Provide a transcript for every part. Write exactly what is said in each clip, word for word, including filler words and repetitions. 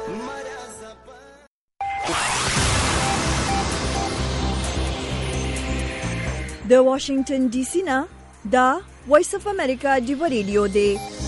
د واشنگټن ډي سي نه دا وایس اف امریکا ډیو ریډیو دی.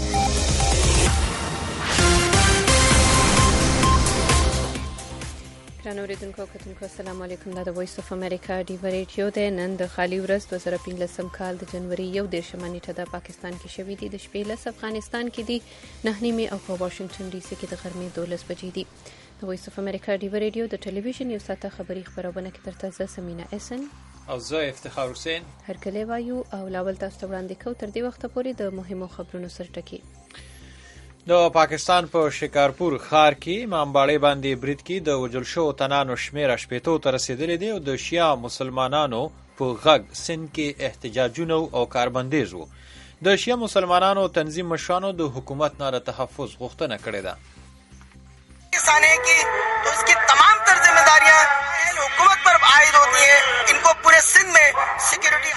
ګران اوریدونکو او کتونکو السلام علیکم. دا د وایس اف امریکا ډیو ریډیو دی. نن د خالي ورځ دوه زره پنځلسم کال د جنوري یو دېرشمه نیټه د پاکستان کې شوې دي. د شپې لس افغانستان کې دي، نه نیمې او په واشنگټن ډي سي کې د غرمې دولس بجې دي. د وایس اف امریکا ډیو ریډیو د ټلویزیون یو ساعته خبري خبرونه کې درته زه سمینا احسن او زه افتخار حسین هرکلی وایو او لاول تاسو ته وړاندې کوو تر دې وخته پورې د مهمو خبرونو سرټکي. د پاکستان په شکارپور ښار کې امامباړې باندې برید کې د وژل شوو تنانو شمیره شپېتو ته رسېدلې دی او د شیعه مسلمانانو په غږ سند کې احتجاجونه او کاربندیز وو. د شیعه مسلمانانو تنظیم مشرانو د حکومت نه د تحفظ غوښتنه کړې ده. किसाने की तो इसकी तमाम तर जिम्मेदारियां हुकूमत पर आयद होती है. इनको पूरे सिंध में सिक्योरिटी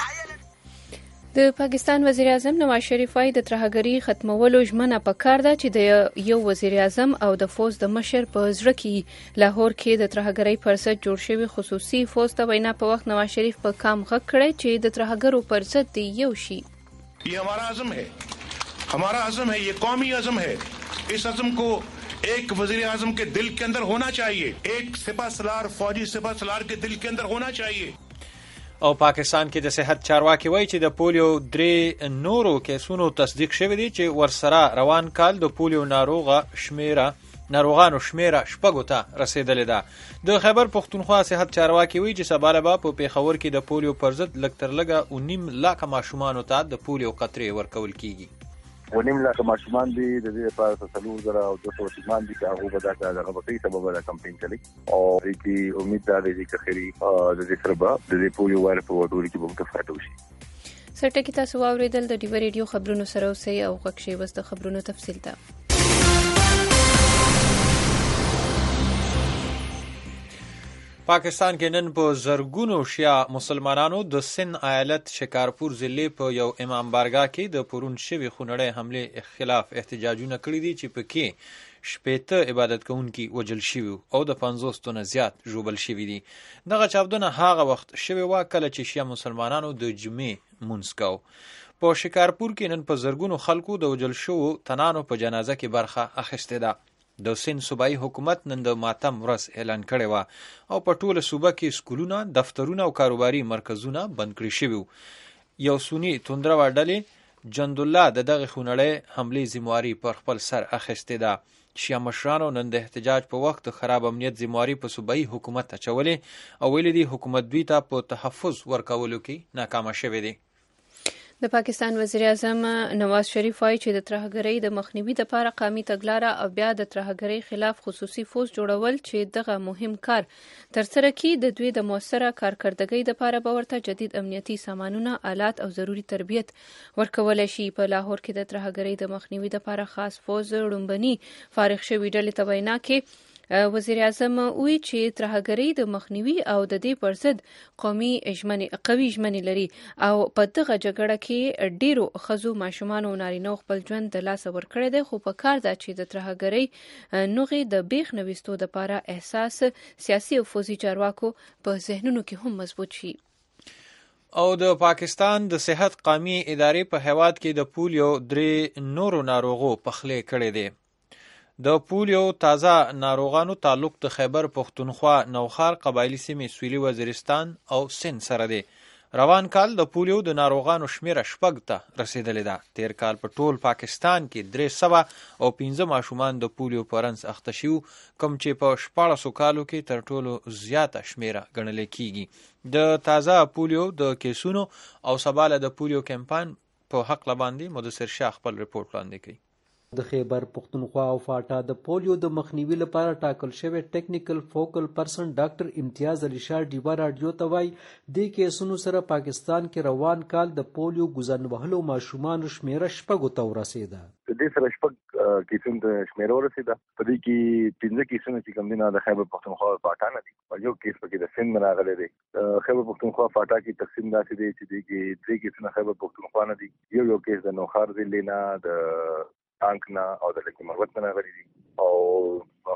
د پاکستان وزیر اعظم نواز شریف وايي د ترهګرۍ ختمولو ژمنه پکار ده چې د یو وزیر اعظم او د فوج د مشر په زړه کې لاهور کې د ترهګرۍ پر ضد جوړ شوی خصوصي فوج ته وینا په وخت نواز شریف په کام غږ کړی چې د ترهګرو پر ضد یو شي. ये हमारा अज़म है, हमारा अज़म है, ये कौमी अज़म है. इस अज़म को एक वजीर आजम के दिल के अंदर होना चाहिए, एक सिपह सलार फौजी सिपह सलार के दिल के अंदर होना चाहिए. او پاکستان کې د صحت چارواکي وایي چې د پولیو درې نورو کیسونو تصدیق شوی دی چې ورسره روان کال د پولیو ناروغه شمیره ناروغانو شمیره شپږو ته رسیدلې ده. د خیبر پښتونخوا صحت چارواکي وایي چې سبا به په پیښور کې د پولیو پر ضد لږ تر لږه او نیم لاکه ماشومانو ته د پولیو قطرې ورکول کیږي. ونیم لاکه ماشومان دي د دې لپاره څلور زره او دوه سوه ماشومان دي چې هغه به دا کار هغه به کوي سبب دا کمپاین کوي او دې امید ده چې خیری د دې سره به د دې پولیو وایرس په وډوري کې به متفاوت وشي. سرټکی تاسو واوریدل د ډیو ریډیو خبرونو سره اوسئ او غږ شي وس د خبرونو تفصیل ته. پاکستان کې نن په زرګونو شیعه مسلمانانو د سند ایالت شکارپور ضلع په یو امام بارګاه کې د پرون شوي خونړۍ حملې خلاف احتجاجونه کړي دي چې پکې شپېته عبادت کوونکي وژل شوي او د پنځوس تنه زیات ژوبل شوي دي. دغه چاودنه هغه وخت شوې وه کله چې شیعه مسلمانانو د جمعې لمونځ کوه. په شکارپور کې نن په زرګونو خلکو د وژل شوو تنانو په جنازه کې برخه اخیستې ده. د سند صوبایي حکومت نن د ماتم ورځ اعلان کړې وه او په ټوله صوبه کې سکولونه، دفترونه او کاروباري مرکزونه بند کړي شوي. یو سني توندرو ډلې جندالله د دغه خونړۍ حملې ذمواري پر خپل سر اخیستې ده. شیعه مشرانو نن د احتجاج په وخت خراب امنیت ذمواري په صوبایي حکومت اچولې او ویلي دي حکومت دوی ته په تحفظ ورکولو کې ناکامه شوی دی. د پاکستان وزیر اعظم نواز شریف وايي چې د ترهګرۍ د مخنیوي لپاره قومي تګلاره او بیا د ترهګرۍ خلاف خصوصي فوج جوړول چې دغه مهم کار ترسره کړي د دوی د موثره کارکردګۍ لپاره به ورته جدید امنیتي سامانونه، آلات او ضروري تربیت ورکول شي. په لاهور کې د ترهګرۍ د مخنیوي لپاره خاص فوج لومبني فارغ شوی ډلې ته وینا کې وزیر اعظم وی چې ترهګرۍ د مخنیوي او د دې پر ضد قومي ژمنې قوي ژمنې لري او په دغه جګړه کې ډیرو ښځو، ماشومانو او نارینهو خپل ژوند د لاسه ورکړی دی، خو په کار ده چې د ترهګرۍ نوغې د بیخ نویستو لپاره احساس سیاسي او فوزي چارواکو په ذهنونو کې هم مضبوط شي. او د پاکستان د صحت قومي ادارې په هیواد کې د پولیو درې نورو ناروغو پخلی کړی دی. د پولیو تازه ناروغانو تعلق د خیبر پښتونخوا نوخار قبایلی سیمې سویلي وزیرستان او سند سره دی. روان کال د پولیو د ناروغانو شمیره شپږ ته رسیدلې ده. تیر کال په ټول پاکستان کې درې سوه او پنځه ماشومان د پولیو په رنځ اخته شوي کوم چې په شپاړسو کالو کې تر ټولو زیاته شمیره ګڼل کیږي. د تازه پولیو د کیسونو او سبا له د پولیو کمپاین په حق باندې مدثر شاه خپل رپورټ وړاندې کړي. د خیبر پښتونخوا او فاټا د پولیو د مخنیوي لپاره ټاکل شوی ټیکنیکل فوکل پرسن ډاکټر امتیاز علي شاه ډیوا راډیو ته وایي دې کیسونو سره پاکستان کې روان کال د پولیو ګزن وهلو ماشومانو شمیره شپږو ته ورسېده. د دې سره شپږ کیسونو ته شمیره ورسېده. په دې کې پنځه کیسونه چې کوم دي نه د خیبر پښتونخوا او فاټا نه دي او یو کیس پکې د سند نه راغلی دی. خیبر پښتونخوا فاټا کې تقسیم داسې دی چې دې کې درې کیسونه خیبر پښتونخوا نه دي، یو یو کیس د نوخار ضلع نه، د ټانک نه او د لکه مروت نه راغلي دي او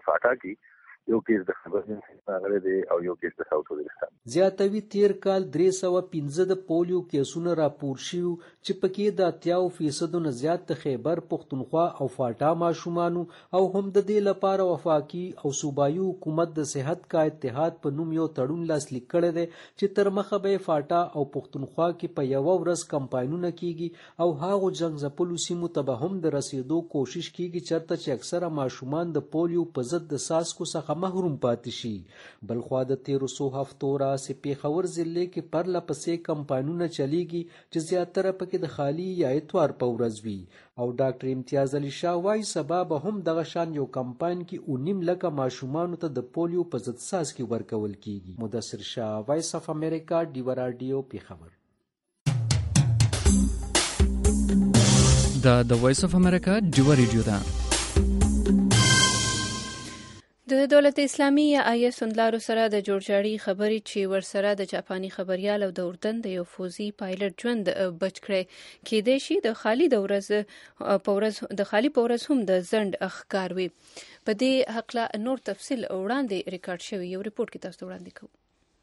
پختونخوا فاټا کې یو کیس د خبرګون راغلی دی او یو کیس د ساوث وزیرستان. زیاتوي تیر کال درې سوه پنځه د پولیو کیسونه راپور شوي چې پکې د اتیاو فیصدو نه زیات د خیبر پختونخوا او فاټا ماشومانو او هم د دې لپاره وفاقي او صوبایي حکومت د صحت کا اتحاد په نوم یو تړون لاسلیک کړی دی چې تر مخه به فاټا او پختونخوا کې په یوه ورځ کمپاینونه کیږي او هغو جنګ ځپلو سیمو ته به هم د رسیدو کوشش کیږي چرته چې اکثره ماشومان د پولیو په ضد د څاڅکو څخه محروم پاتې شي. بلخوا د تیرو څو هفتو راهیسې پېښور ضلع کې پرله پسې کمپاینونه چلیږي چې زیاتره پکې د خالي یا اتوار په ورځ وي او ډاکټر امتیاز علي شاه وایي سبا به هم دغه شان یو کمپاین کې اوه نیم لکه ماشومانو ته د پولیو په ضد څاڅکي ورکول کیږي. مدثر شاه، وایس اف امریکا، ډیوه راډیو، پېښور. دا د وایس اف امریکا ډیوه ریډیو ده. د دولت اسلامي یا آی اس توندلارو سره د جوړجاړي خبرې چې ورسره د جاپاني خبريال او د اردن د یو فوزي پایلټ ژوند بچ کړی کېدای شي د خالي د ورځ په ورځ د خالي په ورځ هم د زند اخکار وي. په دې حقله نور تفصیل وړاندې ریکارډ شوی یو ریپورت کې تاسو وړاندې کوو.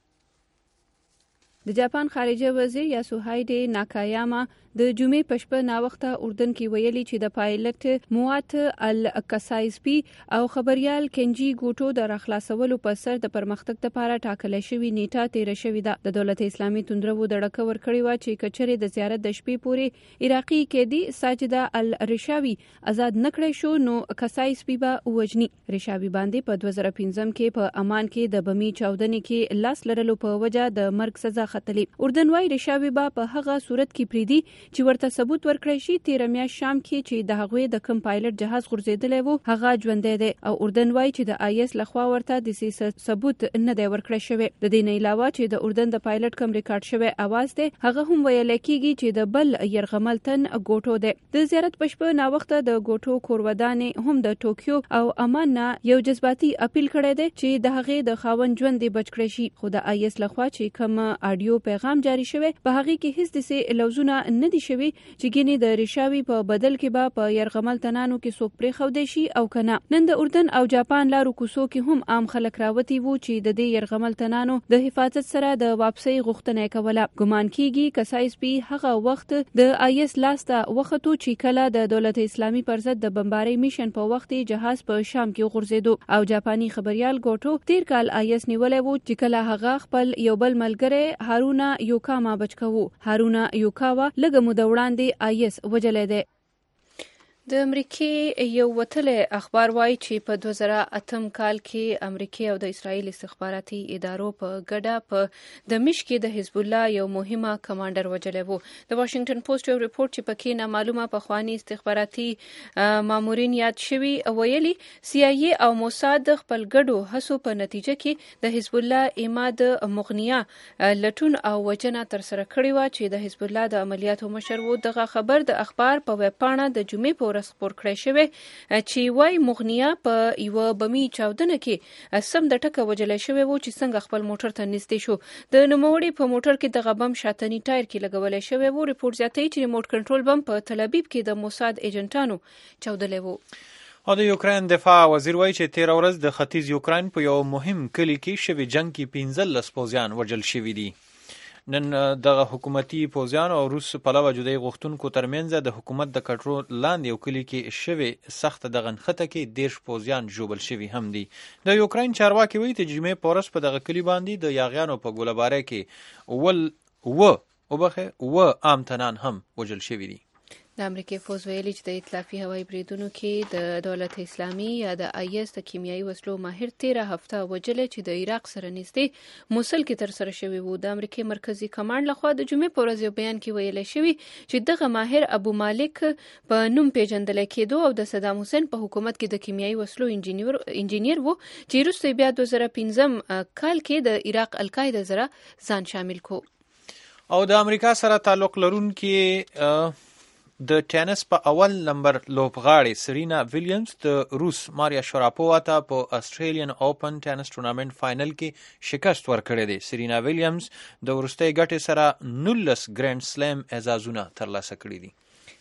د جاپان خارجه وزیر یاسوهایډي ناکایاما د جمعې په شپه ناوخته اردن کې ویلي چې د پایلټ موات الکسایسپي او خبريال کنجي ګوټو د راخلاصولو په سر د پرمختګ لپاره ټاکل شوی نیټه تیر شوې ده. د دولت اسلامي توندرو د ډکه ور کړی و چې کچري د زیارت د شپې پورې عراقي قیدی ساجده الرشاوي آزاد نکړی شو نو کسایسپي به وجني. رشاوي باندې په دوه زره پنځم کې په امان کې د بمی چاودنې کې لاس لرلو په وجه د مرګ سزا خطلي. اردن وايي رشاوي به په هغه صورت کې پریدي چې ورته ثبوت ورکړی شي تیر میاشت شام کې چې د هغوی د کم پایلټ جهاز غورځېدلی وو هغه ژوندی دی او اردن وايي چې د آی اس لخوا ورته د ثبوت نه دی ورکړی شوی. د دې نه علاوه چې د اردن د پایلټ کم ریکارډ شوی اواز دی هغه هم ویل کېږي چې د بل يرغمل تن ګوټو دی. د زیارت پښپه ناوخته د ګوټو کورودانې هم د ټوکیو او امان نه یو جذباتي اپیل کړی دی چې د هغې د خاوند ژوند دی بچ کړی شي. خو د آی اس لخوا چې کوم اډیو پیغام جاری شوی په هغه کې هیڅ دسې لوزونه نه دي شوی چې ګینه د رشاوي په بدل کې به په يرغمل تنانو کې څوک پرې خو شي او کنه. نن د اردن او جاپان لارو کوڅو کې هم عام خلک راوتی وو چې د دې يرغمل تنانو د حفاظت سره د واپسۍ غوښتنه کوله. ګمان کیږي کسایسپي هغه وخت د آی اس لاسته وختو چې کله د دولت اسلامي پر ضد د بمباري میشن په وخت جهاز په شام کې غورځېدو او جاپاني خبريال ګوټو تیر کال آی اس نیولې وو چې کله هغه خپل یو بل ملګری هارونا یوکاما بچکوو. هارونا یوکاوا لږه مو د وړاندې آی اس وجلې ده. د امریکای یو وتلی اخبار وایي چې په دوه زره اتم کال کې امریکای او د اسرایل استخباراتي ادارو په ګډه په دمشق کې د حزب الله یو مهمه کمانډر وجلی وو. د واشنگټن پوسټ یو ریپورت چې پکې نامعلومه پخواني استخباراتي مامورین یاد شوي ویلي سی آی ای او موساد خپل ګډو هڅو په نتیجه کې د حزب الله اماد مغنیه لټون او وجنه تر سره کړې و چې د حزب الله د عملیاتو مشر وو. دغه خبر د اخبار په ویب پاڼه د جمعې په خبر کړی شوی چې وای مغنیه په یو بمی چاودنه کې سم د ټکه وجلې شوی وو چې څنګه خپل موټر ته نږدې شو. د نوموړي په موټر کې د غبم شاتنی ټایر کې لګولې شوی وو. ریپورت زیاتوي چې ریموټ کنټرول بم په تل ابیب کې د موساد ایجنټانو چاودلې وو. او د یوکرين دفاع وزیر وایي چې تیر ورځ د ختیځ یوکرين په یو مهم کلی کې شوی جنگ کې پنځلس پوځیان وژل شوي دي. نن دغه حکومتي پوځیان او روس پلوه جدای غوښتونکو ترمنځ د حکومت د کنټرول لاندې یو کلی کې شوی سخت دغه نښته کې دیرش پوځیان ژوبل شوي هم دي. د یوکرين چارواکي وایي چې جمعې په ورځ په دغه کلی باندې د یاغیانو په ګوله‌باری کې ول و وبخه و عام تنان هم وژل شوي دي. د امریکای فوز ویلي چې د ائتلافي هوایي بریدونو کې د دولت اسلامي یا د آی اس د کیمیاوي وسلو ماهر تیره هفته وجلې چې د عراق سره نږدې موصل کې تر سره شوی وو. د امریکای مرکزی کمانډ لخوا د جمعې په ورځ یو بیان کې ویل شوی چې دغه ماهر ابو مالک په نوم پیژندل کېدو او د صدام حسین په حکومت کې د کیمیاوي وسلو انجینیر انجینیر وو چې وروسته بیا دوه زره پنځم کال کې د عراق القاعده سره ځان شامل کو. او د امریکا سره تعلق لرونکي د ټینس په اول نمبر لوبغاړې سرینا ویلیامز د روس ماریا شراپووا ته په استرالین اوپن ټینس ټورنمنت فائنل کې شکست ورکړی دی. سرینا ویلیامز د وروستۍ ګټې سره نولس ګرینډ سلیم اعزازونه ترلاسه کړي دي.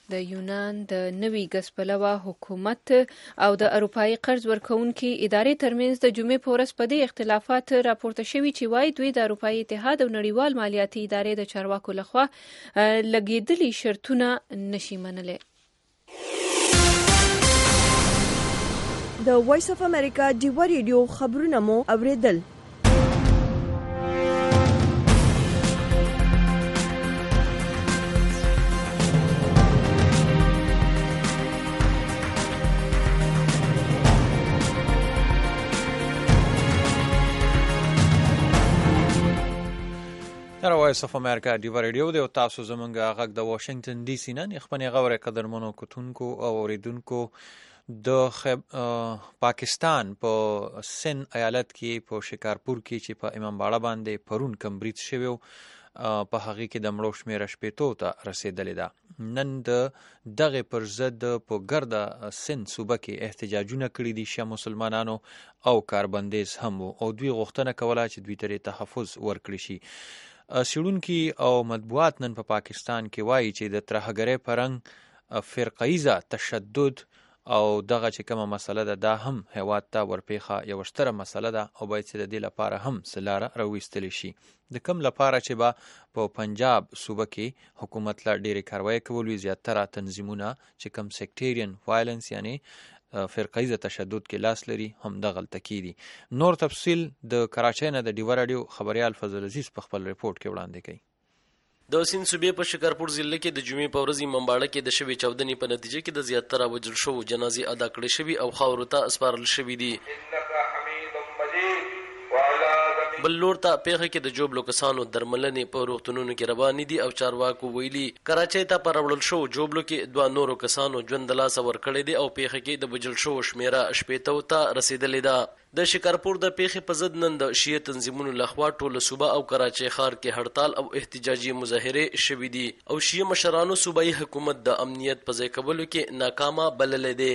د یونان د نوي ګسپلوه حکومت او د اروپایي قرض ورکوونکي ادارې ترمنځ د جمعې په ورځ په دې اختلافات راپورته شوي چې وایي دوی د اروپایي اتحاد او نړیوال مالیاتي ادارې د چارواکو لخوا لګېدلي شرطونه نشي منلی. د وایس اف امریکا ډیوا ریډیو خبرونه مو اوریدل. دا وایس اف امریکا ډیوا ریډیو دی او تاسو زمونږ غږ د واشنگټن ډي سي نه خپلې غوړې قدرمنو کتونکو او اوریدونکو د پاکستان په سن ایالت کې په شکارپور کې چې په امام باړه باندې پرون کم برید شوی په هغه کې د مړو شمېره شپېتو ته رسیدلې ده. نن د دغه پر ضد په ګرده سن صوبه کې احتجاجونه کړي دي شیا مسلمانانو او کاربندیز هم او دوی غوښتنه کوله چې دوی ته تحفظ ورکړي شي. څېړونکي او مطبوعات نن په پا پاکستان کې وایي چې د ترهګرۍ په رنګ فرقیزه تشدد او دغه چې کومه مسله ده دا هم هیواد ته ورپېښه یوه ستره مسله ده او باید چې د دې لپاره هم څه لاره راویستلی شي. د کوم لپاره چې به په پنجاب صوبه کې حکومت لا ډېرې کاروایي کول وي زیاتره تنظیمونه چې کوم سیکټیرین وایلنس یعنی فرقیزه تشدد کې لاس لري هم دغلته کېدي. نور تفصیل د کراچۍ نه د ډیوا راډیو خبریال فضل عزیز په خپل رپورټ کې وړاندې کوي. د سیند صوبې په شکارپور ضلع کې د جمعې په ورځ امام باړه کې د شوې چاودنې په نتیجه کې د زیاتره وژل شوو جنازې ادا کړې شوي او خاورو ته سپارل شوي دي. بل لور ته پیښه کې د جوبلو کسانو درملنې په روغتونونو کې روانې دي او چارواکو ویلي کراچۍ ته په راوړل شوو جوبلو کې دوه نورو کسانو ژوند د لاسه ورکړی دی او پیښه کې د وژل شوو شمېره شپېتو ته رسېدلې ده. د شکارپور د پیښې په ضد نن د شیعه تنظیمونو لخوا ټوله صوبه او کراچۍ ښار کې هړتال او احتجاجي مظاهرې شوي دي او شیعه مشرانو صوبایي حکومت د امنیت په ځای کولو کې ناکامه بللی دی.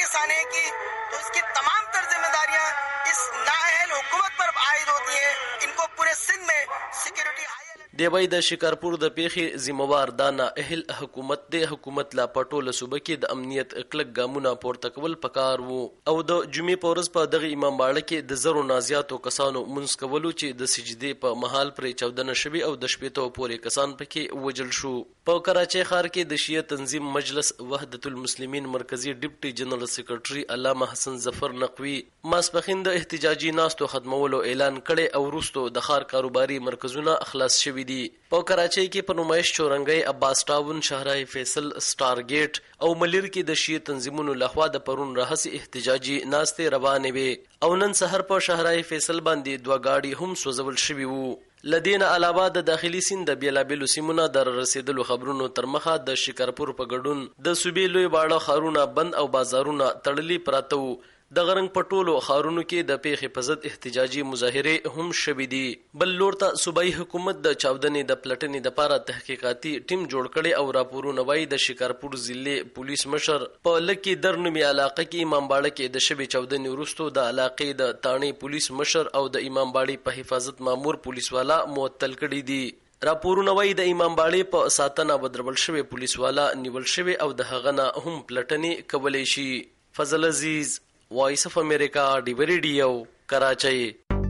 دی وایي د شکارپور د پیښې ذمہوار دا نااهل حکومت دی. حکومت لا په ټوله صوبه کې د امنیت کلک ګامونه پورته کول پکار وو او د جمعې په ورځ په دغه امام باړه کې د زرو نازیاتو کسانو منځ کولو چې د سجدې په مهال پرې چاودنه شوي او د شپېتو پورې کسان پکې وژل شو. په کراچۍ ښار کې د شیعه تنظیم مجلس وحدت المسلمین مرکزي ډیپټي جنرال سیکرټري علامه حسن ظفر نقوي ماسپښین د احتجاجي ناستو ختمولو اعلان کړی او وروستو د ښار کاروباري مرکزونه خلاص شوي دي. په کراچۍ کې په نمایش چورنګۍ عباس ټاون شهرای فیصل سٹار گیټ او ملیر کې د شیعه تنظیمونو لخوا د پرون راهسې احتجاجي ناستې روانې وې او نن سحر په شهرای فیصل باندې دوه گاډي هم سوځول شوي وو. لدین علاوه د داخلي سیند د بیلابیلو سیمونه در رسیدلو خبرونو تر مخه د شکارپور په ګډون د صوبې لوی باړه ښارونه بند او بازارونه تړلي پراته وو. د غرنګ په ټولو ښارونو کې د پیښې په ضد احتجاجي مظاهرې هم شوي دي. بل لور ته صوبایي حکومت د چاودنې د پلټنې دپاره تحقیقاتي ټیم جوړ کړی او راپورونه وایي د شکارپور ضلع پولیس مشر په لکې در نومي علاقه کې امام باړه کې د شوې چاودنې وروستو د علاقې د تاڼې پولیس مشر او د امام باړې په حفاظت مامور پولیس والا معطل کړي دي. راپورونه وایي د امام باړې په ساتنه ودرول شوی پولیس والا نیول شوی او د هغه نه هم پلټنې کولی شي. فضل عزیز وایس اف امریکا ډیوا ریډیو کراچۍ.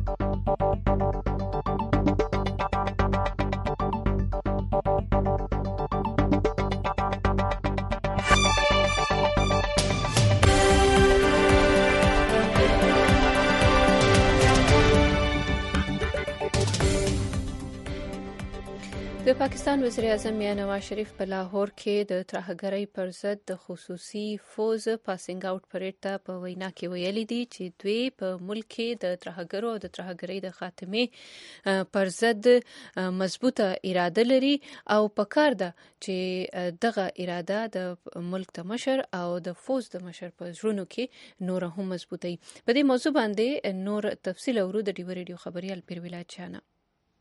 د پاکستان وزیر اعظم میاں نواز شریف په لاهور کې د ترهګرۍ پر ضد د خصوصي فوز پاسینګ آوټ پریډ ته په وینا کې ویلي دي چې دوی په ملک کې د ترهګرو او د ترهګرۍ د خاتمې پر ضد مضبوطه اراده لري او پکار ده چې دغه اراده د ملک د مشر او د فوز د مشر په زړونو کې نور هم مضبوطه وي. په دې موضوع باندې نور تفصیل اورو د ډیوا ریډیو خبریال پیروي لاچانه.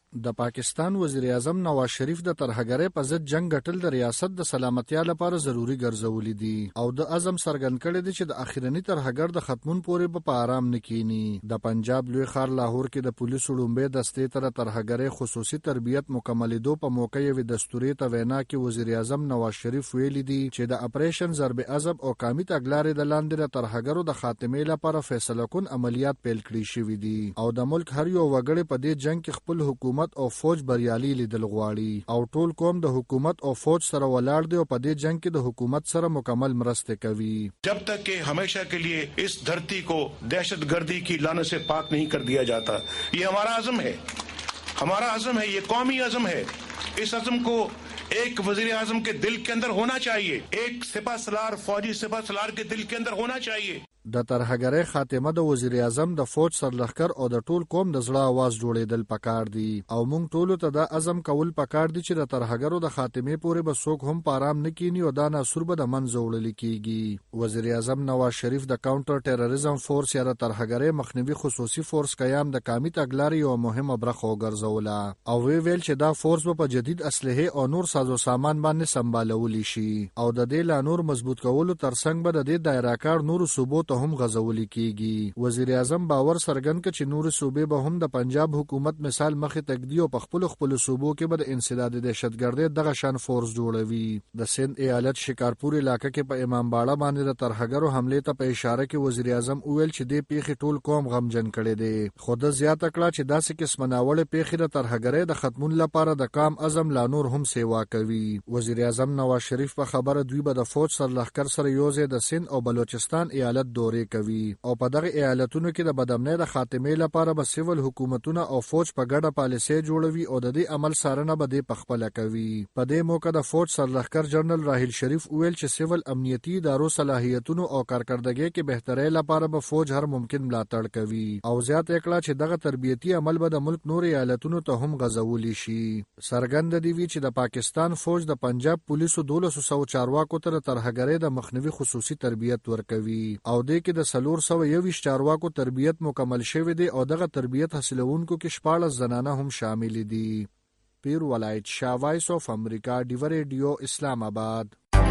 د پاکستان وزیر اعظم نواز شریف د ترهګرۍ په ضد جنگ ګټل د ریاست د سلامتیا لپاره ضروری ګرځولې دي او د عزم څرګند کړی دی چې د اخیرنی ترهګر د ختمون پورې په آرام نه کینی. د پنجاب لوی ښار لاهور کې د پولیسو لومبه دستې تر ترهګرۍ خصوصي تربیت مکملېدو په موقع یو دستوري ته وینا کې وزیر اعظم نواز شریف ویلي دی چې د اپریشن ضرب عزب او قامي تګلارې د لاندې د ترهګرو د خاتمې لپاره فیصله کن عملیات پیل کړي شوي دي او د ملک هر یو وګړي په دې جنگ کې خپل حکومت او فوج بریالي لیدل غواړي او ټول قوم د حکومت او فوج سره ولاړ دی او په دې جنگ کې د حکومت سره مکمل مرسته کوي. जब तक कि हमेशा के लिए इस धरती को दहशतगर्दी की लानत से पाक नहीं कर दिया जाता, ये हमारा अज़म है, हमारा अज़म है, ये कौमी अज़म है. इस अज़म को एक वजीर आजम के दिल के अंदर होना चाहिए, एक सिपह सलार फौजी सिपह सलार के दिल के अंदर होना चाहिए. د ترهګرۍ خاتمه د وزیر اعظم د فوج سرلښکر او د ټول قوم د زړه आवाज جوړېدل پکار دي او موږ ټول ته د عزم کول پکار دي چې د ترهګرو د خاتمې پورې به څوک هم پارام نه کینی او دا ناسور به د منځ وړل کیږي. وزیر اعظم نواز شریف د کاونټر ټیرریزم فورس یا د ترهګرۍ مخنیوي خصوصي فورس قیام د قامي تګلارې یو مهمه برخه وګرځوله او وی ویل چې دا فورس په جدید اسلحه او نور سازو سامان باندې سمبالول شي او د دې لا نور مضبوط کولو ترڅنګ به د دې دایره کار نور صوبو هم غزولي کیږي. وزیر اعظم باور سرګن ک چې نور صوبې به هم د پنجاب حکومت مثال مخې تګدي او په خپل خپل صوبو کې به د انسداد دهشتګردۍ دغه شان فورس جوړوي. د سند ایالت شکارپور علاقې کې په امام باړه باندې د ترهګرو حمله ته په اشاره کې وزیر اعظم وویل چې د پیښې ټول قوم غمجن کړي دي. خود زیات کړه چې داسې قسم ناوړه پیښې د ترهګرۍ د ختمون لپاره د کام عزم لا نور هم سیوا کوي. وزیر اعظم نواز شریف په خبره دوی به د فوج سرلښکر سره یوځای د سند او بلوچستان ایالت دورې کوي او په دغه ایالتونو کې د بدامنۍ د خاتمې لپاره به سیول حکومتونه او فوج په ګډه پالیسي جوړوي او د دې عمل څارنه به د پخپله کوي. په دې موقع د فوج سرلښکر جنرال راحیل شریف ویل چې سیول امنیتي ادارو صلاحیتونو او کارکردګۍ کې بهترۍ لپاره به فوج هر ممکن ملاتړ کوي او زیات کړه چې دغه تربیتي عمل به د ملک نور ایالتونو ته هم غځولی شي. څرګند دی چې د پاکستان فوج د پنجاب پولیسو دولس سو چارواکو ته ترهګرۍ د مخنیوي خصوصي تربیت ورکوي او د کې د سلور سو یویشت چارواکو تربیت مکمل شوی دی او دغه تربیت حاصلونکو کې شپاړس زنانه هم شامل دي. پیر ولایت شاه وایس اف امریکا ډیو ریډیو اسلام آباد.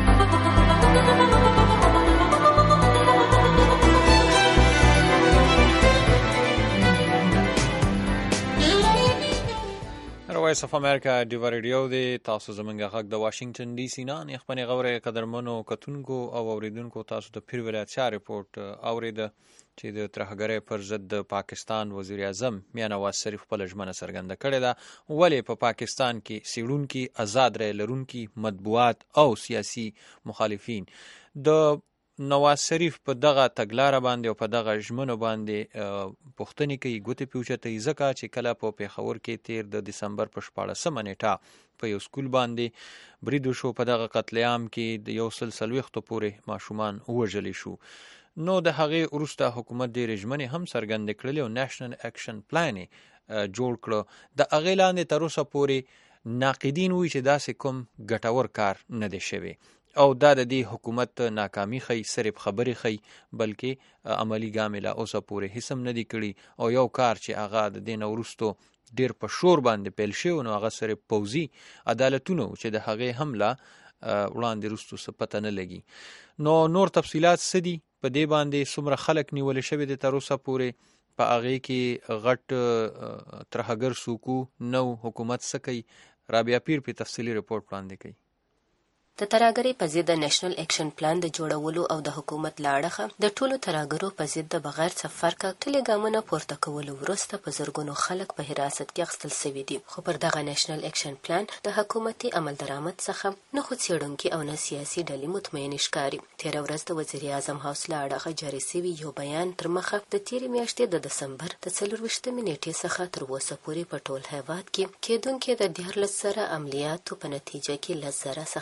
وایس اف امریکا ډیو ریډیو دی. تاسو زمونږ غږ د واشنگټن ډي سي نه نه خپل غوړې قدرمنو کتونکو او اوریدونکو تاسو ته پیر ولایت شاه ریپورت اورید چې د ترهګرۍ پر ضد د پاکستان وزیر اعظم میاں نواز شریف خپل ژمنه څرګنده کړې ده ولې په پاکستان کې سیړونکي آزاد رای لرونکي مطبوعات او سیاسي مخالفین د نواز شریف په دغه تګلاره باندې او په دغه ژمنو باندې پوښتنې کوي ګوتې پیوچتې ځکه چې کله په پیښور کې تیر د دسمبر په شپاړسمه نیټه په یو سکول باندې برید وشو. په دغه قتل عام کې د یو سل څلوېښتو پورې ماشومان ووژلی شو. نو د هغې وروسته حکومت ډېرې ژمنې هم څرګندې کړلې او نیشنل اکشن پلان یې جوړ کړه. د هغې لاندې تر اوسه پورې ناقدین وایي چې داسې کوم ګټور کار نه دی شوی او دا د دې حکومت ناکامي ښیي، صرف خبرې ښیي بلکې عملي ګامې لا اوسه پورې هیڅ هم نه دي کړي او یو کار چې هغه د دې نه وروستو ډېر په شور باندې پیل شوی نو هغه صرف پوځي عدالتونه چې د هغې هم لا وړاندې وروستو څه پته نه لګي. نو نور تفصیلات څه دي په دې باندې څومره خلک نیول شوي دي تر اوسه پورې په هغې کې غټ ترهګر څوک نو حکومت څه کوي. رابعه پیر په تفصیلي رپورټ وړاندې کوي. د ترهګرۍ په ضد د نېشنل اکشن پلان د جوړولو او د حکومت له اړخه د ټولو ترهګرو په ضد د بغیر څه فرقه ټولې ګامونه پورته کولو وروسته په زرګونو خلک په حراست کې اخیستل سوي دي. خو پر دغه نېشنل اکشن پلان د حکومتي عمل درآمد څخه نه خو څېړونکي او نه سیاسي ډلې مطمئن ښکاري. تېره ورځ د وزیر اعظم هاوس له اړخه جاري سوي یو بیان تر مخه د تېرې میاشتې د دسمبر د څلرویشتمې نیټې څخه تر اوسه پورې په ټول هېواد کې کېدونکې د دیارلس زره عملیاتو په نتیجه کې لس زره څخه زیات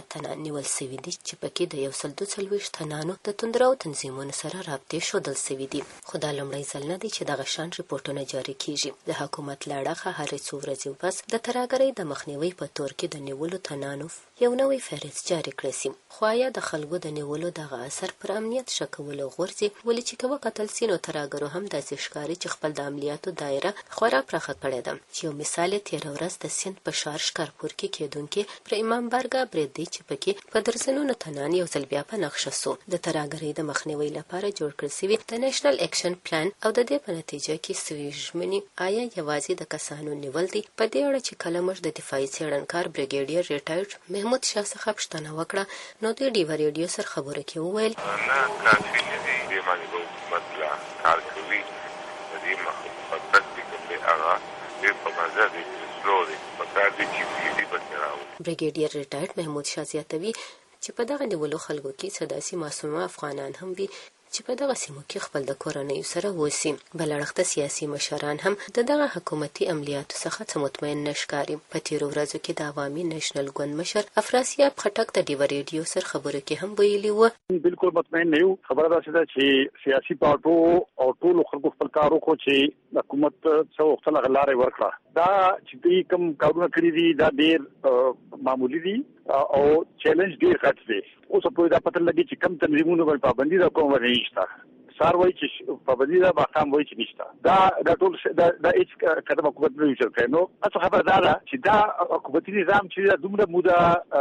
تنه نیول سوي دي چې پکې د یو سل دوه څلوېښت تنانو د توندرو تنظیمونو سره رابطې ښودل سوي دي. خو دا لومړی ځل نه دی چې دغه شان ریپورټونه جاري کیږي. د حکومت له اړخه هرې څو ورځې پس د ترهګرۍ د مخنیوي په تور کې د نیولو تنانو یو نوی فهرست جاري کړی سي. خو آیا د خلکو د نیولو دغه اثر پر امنیت ښه کولو غورځي؟ ولې چې که وکتل سي نو ترهګرو هم داسې ښکاري چې خپل د عملیاتو دایره خورا پراخه کړې ده. چې یو مثال یې تېره ورځ د سیند په ښار شکارپور کې کېدونکي پر امام بارګاه برید دی چې پکې په درځنونو تنان یو ځل بیا په نښه سو. د ترهګرۍ د مخنیوي لپاره جوړ کړل سوي د نیشنل اکشن پلان او د دې په نتیجه کې سوي ژمنې آیا یوازې د کسانو نیول دي؟ په دې اړه چې کله موږ د دفاعي څېړنکار بریګیډیر ریټایرډ محمود شاه څخه پوښتنه وکړه نو د ډیوه ریډیو سره خبرو کې وویل نه کافي نه دي. دې باندې به حکومت لا کار کوي. د دې مخالفت دې کوم دی هغه ډېر په مزه دی سلو دی په کار دی چې فیزي پکې راوړي. بریګیډیر ریټایرډ محمود شاه زیاتوي چې په دغه نیولو خلکو کې څه داسې معصومه افغانان هم وي چې په دغه سیمو کې خپل د کورنیو سره اوسي. بل اړخ ته سیاسي مشران هم د دغه حکومتي عملیاتو څخه څه مطمئن نه ښکاري. په تېرو ورځو کې د عوامي نیشنل ګوند مشر افراسیاب خټک د ډیوه ریډیو سره خبرو کې هم ویلي وو بالکل مطمئن نه یو. خبره داسې ده چې سیاسي پارټو او ټولو خلکو خپل کار وکړو چې حکومت څه وختونه غلارې ورکړه. دا چې دوی کوم کارونه کړي دي دا ډېر معمولی دي او چیلنج ډېر غټ دی. اوس په دا پته لګي چې کم تنظیمونو باندې پابندي دا کوم نه نشته. سار وایي چې پابندي دا مقام وایي چې نشته. دا دا ټول دا د هیڅ قدم حکومت نه ویل کوي. نو اصل خبره دا ده چې دا حکومتي نظام چې دومره موده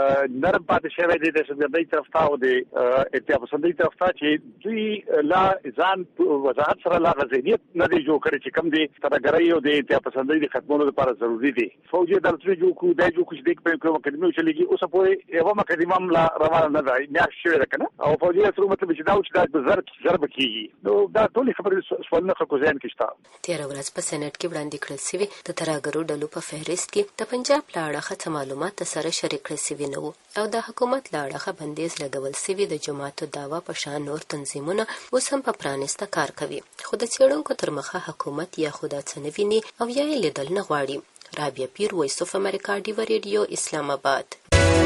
نرم پاتې شوی دی د سمدلۍ طرف ته او د اتحاد پسندۍ طرف ته چې دوی لا ځان وضاحت سره لا غزنیت نه دی جوړ کړی چې کم دی ترهګرۍ او د اتحاد پسندۍ د ختمولو لپاره ضروري دي. فوجي عدالتونه جوړ کړو دا جوړ کړي د کوم مقدمه چلیږي. اوس په یو مقدمه هم لا روانه نه ده میاشت شوې ده کنه او فوجي سره مطلب چې دا چې دا ضرب ضرب کیږي. نو دا ټول خبرې سوالونه خلکو ذهن کې شته. تېره ورځ په سېنات کې وړاندې کړل سوي د ترهګرو ډلو په فهرست کې د پنجاب له اړخه څه معلومات سره شریک کړل سوي نه وو او د حکومت له اړخه بندیز لګول سوي د جماعتو دعوا په شان نور تنظیمونه اوس هم په پرانیسته کار کوي. خو د څېړونکو تر مخه حکومت یا خو دا څه نه ویني او یا یې لیدل نه غواړي. رابعه پیر، وایس اف امریکا، ډیوه ریډیو، اسلام آباد.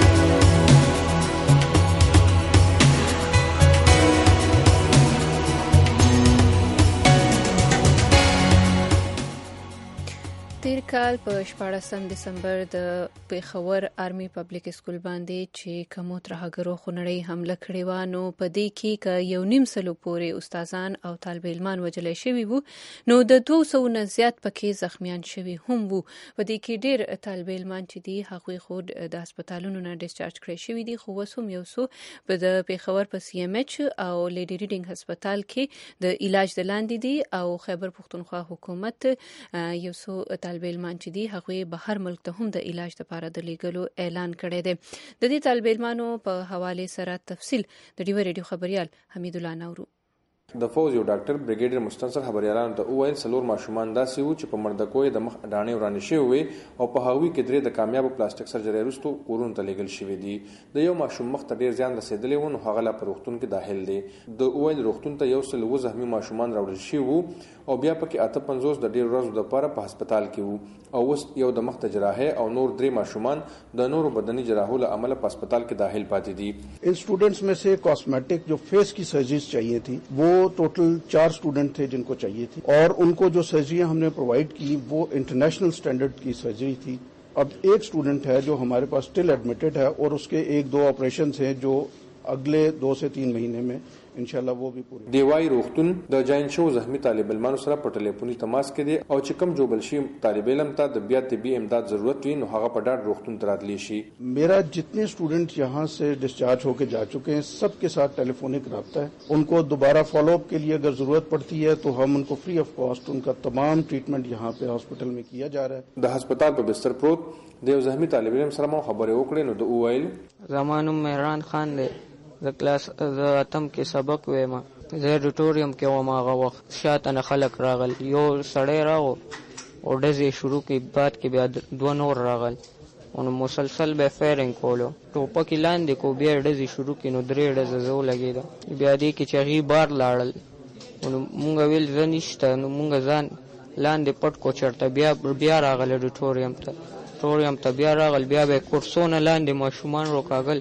تیر کال په شپاړسم دسمبر د پیښور آرمي پبلک سکول باندې چې کومو ترهګرو خونړۍ حمله کړې وه نو په دې کې که یو نیم سلو پورې استادان او طالب علمان وژلی شوي وو نو د دوه سوو نه زیات پکې زخمیان شوي هم وو. په دې کې ډېر طالب علمان چې دي هغوی خو د هسپتالونو نه ډسچارج کړی شوي دي خو اوس هم یو څو په د پیښور په سی ام ایچ او لیډي ریډینګ هسپتال کې د علاج د لاندې دي او خیبر پښتونخوا حکومت یو څو طالب علمان چې دي هغوی بهر ملک ته هم د علاج لپاره د لیږلو اعلان کړی دی. د دې طالب علمانو په حوالې سره تفصیل د ډیوه ریډیو خبریال حمید الله نورو. د فوز یو ډاکټر بریګیډیر مستنصر خبريالانو ته وویل څلور ماشومان داسې وو چې په مردکوې د مخ ډانې ورانې شوې وې او په هغوی کې درې د کامیابو پلاستیک سرجرۍ وروسته کورونو ته لیږل شوي دي. د یو ماشوم مخ ته ډېر زیان رسېدلی و نو هغه لا په روغتون کې داخل دی. د وویل روغتون ته یو سل اووه زخمي ماشومان راوړل شوي وو او بیا پکې اته پنځوس د ډېرو ورځو دپاره په هسپتال کې وو او اوس یو د مخ ته جراحۍ او نور درې ماشومان د نورو بدني جراحو له امله په هسپتال کې داخل پاتې دي. ان स्टूडेंट्स में से कॉस्मेटिक जो फेस की सर्जरीज चाहिए थी वो टोटल चार स्टूडेंट थे जिनको चाहिए थी और उनको जो सर्जरियां हमने प्रोवाइड की वो इंटरनेशनल स्टैंडर्ड की सर्जरी थी. अब एक स्टूडेंट है जो हमारे पास स्टिल एडमिटेड है और उसके एक दो ऑपरेशन हैं जो अगले दो से तीन महीने में انشاءالله वो भी पूरी. دیوای روغتون د جاین شو زخمی طالب علمانو سره په ټلیفوني تماس کې دی او چې کم جوبل شي طالب علم ته د بیا طبي امداد ضرورت وي نو هغه په ډاډ روغتون ته راتلی شي. मेरा जितने स्टूडेंट यहाँ से डिस्चार्ज होकर जा चुके हैं सबके साथ टेलीफोनिक रब्ता है. उनको दोबारा फॉलो अप के लिए अगर जरूरत पड़ती है तो हम उनको फ्री ऑफ कॉस्ट उनका तमाम ट्रीटमेंट यहाँ पे हॉस्पिटल में किया जा रहा है. د هسپتال په بستر پروت د یو زخمی طالب علم سره مو خبرې وکړې نو د اوایل زمانو مهران خان دی د کلاس د اتم کې سبق وېما زه اډیټوریم کې وم هغه وخت شاته نه خلک راغل یو سړی راغو او ډزې شروع کې بعد کې بیا دوه نور راغل نو مسلسل به فایرنګ کولو ټوپک لاندې کو بیا ډزې شروع کې نو درې ډزې زه ولګېدم بیا دې کې چې هغې بار لاړل نو مونږ ویل زه نشته نو مونږ ځان لاندې پټ کو چېرته بیا بیا راغل اډیټوریم ته اډیټوریم ته بیا راغل بیا به کورسونه لاندې ماشومان روکاږل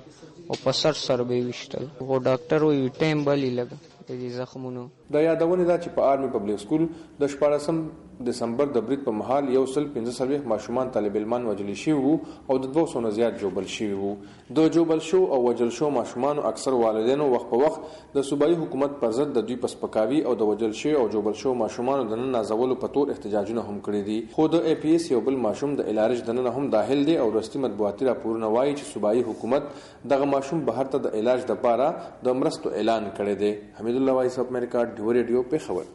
او په سر سر به وشتل او ډاکټر وی ټایم بلی لګ د زخمونو. د یادونه دا چې په آرمي پبلک سکول د شپاړسم دسمبر د برید په مهال یو سل پنځه څلوېښت ماشومان طالب علمان وژل شوي وو او د دوه سوه نه زیات ژوبل شوي وو. د ژوبل شو او وژل شو ماشومانو اکثر والدینو وخت په وخت د صوبایي حکومت پر ضد د دوی په سپکاوي او د وژل شوي او ژوبل شو ماشومانو د نن نازولو په تور احتجاجونه هم کړي دي. خو د ای پی ایس یو بل ماشوم د الارج د نن هم داخل دی او رسمي مطبوعاتي راپورونه وایي چې صوبایي حکومت دغه ماشوم بهر ته د علاج لپاره د مرستو اعلان کړی دی. حمید الله وایس اف امریکا ډیو ریډیو په خبر.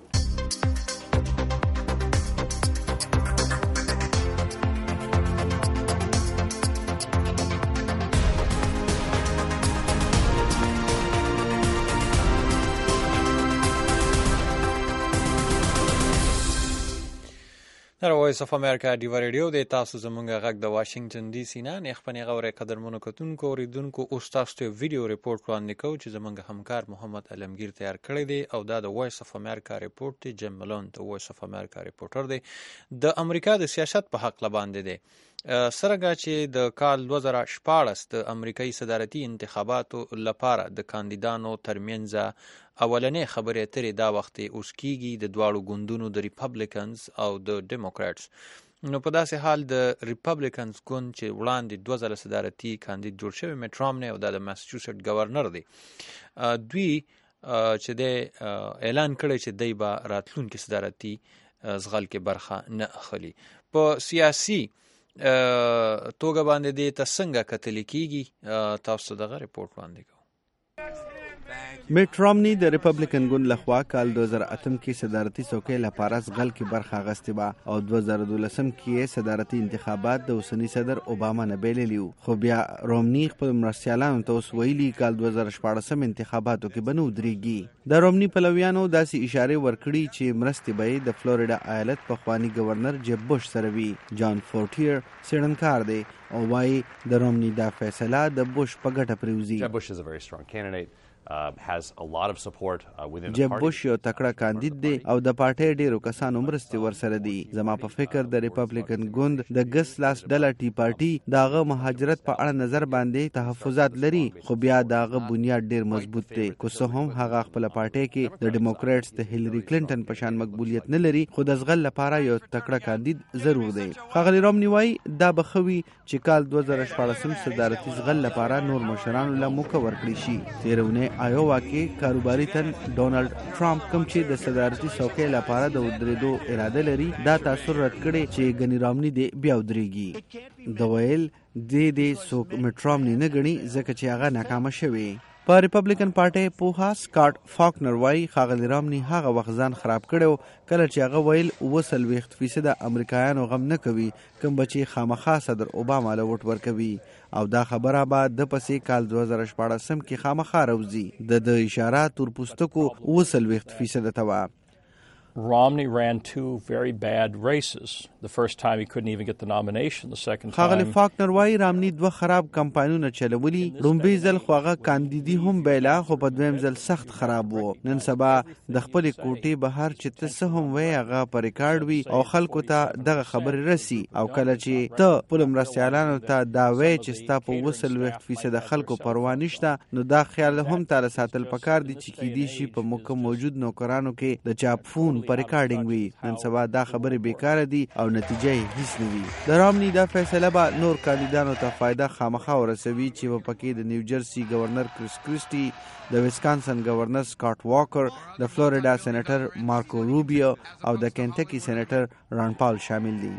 در وایس اف امریکا ډیو ریډیو د تاسو زمونږ غږ د واشنگټن ډي سي نه نخپنې غوړې قدرمنو کتونکو اوریدونکو او تاسو ته ویډیو ریپورت وړاندې کوو چې زمونږ همکار محمد علمگیر تیار کړی دی او دا د وایس اف امریکا ریپورت دی. جیم ملون د وایس اف امریکا ریپورټر دی. د امریکا د سیاست په حق لباندې دی سرګه چې د کال دوه زره شپاړس د امریکایي صدارتي انتخاباتو لپاره د کاندیدانو ترمنځ اولنې خبرې اترې دا وخت اوس کیږي د دواړو ګوندونو د ریپبلیکنز او د ډیموکراتس. نو په داسې حال د ریپبلیکنز ګوند چې وړاندې دوه ځله صدارتي کاندید جوړ شوی میټ رامنی او د ماساچوسټ گورنر دی دوی چې د اعلان کړی چې دی به راتلونکي صدارتي زغل کې برخه نه اخلي. په سیاسي توګه باندې دې ته څنګه کتل کیږي تاسو دغه ریپورت باندې کوو. میټ رامنی د ریپبلیکن ګوند لخوا کال دوه زره اتم کې صدارتي څوکۍ لپاره زغل کې برخه اخیستې وه او دوه زره دولسم کې صدارتي انتخابات د اوسني صدر اوباما نه بایللي وو. خو بیا رامنی خپل مرستیالانو ته اوس ویلي کال دوه زره شپاړسم انتخاباتو کې به نه ودرېږي. د رامنی پلویانو داسې اشارې ورکړي چې مرستې به یې د فلوریډا ایالت پخواني گورنر جیب بوش سره وي. جان فورټیر څېړنکار دی او وایي د رامنی دا فیصله د بوش په ګټه پرېوځي. Uh, has a lot of support uh, within the جیب party. بوش یو تکړه کاندید دی او د پارټۍ ډیرو کسانو مرستې ورسره دي. زما په فکر د ریپبلیکن ګوند د ګس لاس ډله ټي پارټي داغه مهاجرت په اړه نظر باندې تحفظات لري خو بیا داغه بنیاد ډیر مضبوط دی. کو څه هم هغه خپل پارټۍ کې د ډیموکراتس د هیلری کلینټن په شان مقبولیت نه لري خو د زغل لپاره یو تکړه کاندید ضرور دی. ښاغلی رامنی وایي دا به خوي چې کال دوه زره شپاړسم صدارتي زغل لپاره نور مشرانو له موقع ورکړي شي. تیرونه آیووا کې کاروباري تن ډونالد ټرمپ کوم چې د صدارتي څوکۍ لپاره د ودرېدو اراده لري دا تاثر رد کړي چې ګنی رامنی دی بیا ودرېږي. د ویل د دې څوک میټ رامنی نه ګڼي ځکه چې هغه ناکامه شوی. په ریپبلیکن پارټۍ پوها سکاټ فاکنر وایي ښاغلی رامنی هغه وخت ځان خراب کړی کله چې هغه ویل اوه څلوېښت فیصده امریکایانو غم نه کوي کوم به چې خامخا صدر اوباما له ووټ ورکوي او دا خبره به د پسې کال دوه زره شپاړسم کې خامخا روځي. د د اشاره تورپوستکو اوه څلوېښت فیصده ته وه. Romney ran two very bad races. The first time he couldn't even get the nomination. The second time ښاغلی فاکنر وایي رامنی دوه خراب کمپاینونه چلولي. لومبی ځل خو هغه کاندیدي هم بایله خو په دویم ځل سخت خراب و. نن سبا د خپلې کوټې بهر چې ته څه هم وایې هغه په ریکارډ وي او خلکو ته دغه خبرې رسي او کله چې ته خپلو مرستیالانو ته دا وایې چې ستا په اوه څلوېښت فیصده خلکو پروا نشته نو دا خیال هم تاله ساتل پکار دي چې کیدای شي په موږ موجود نوکرانو کې د چاپفون په ریکارډینګ وي. نن سبا دا خبرې بیکاره دي او نتیجه یې هیڅ نه وي. د رامنی دا فیصله به نور کاندیدانو ته فایده خامخا ورسوي چې په پکې د نیوجرسي گورنر کریس کریسټي د ویسکانسن گورنر سکاټ واکر د فلوریډا سېنیټر مارکو روبیو او د کینټکی سېنیټر ران پال شامل دي.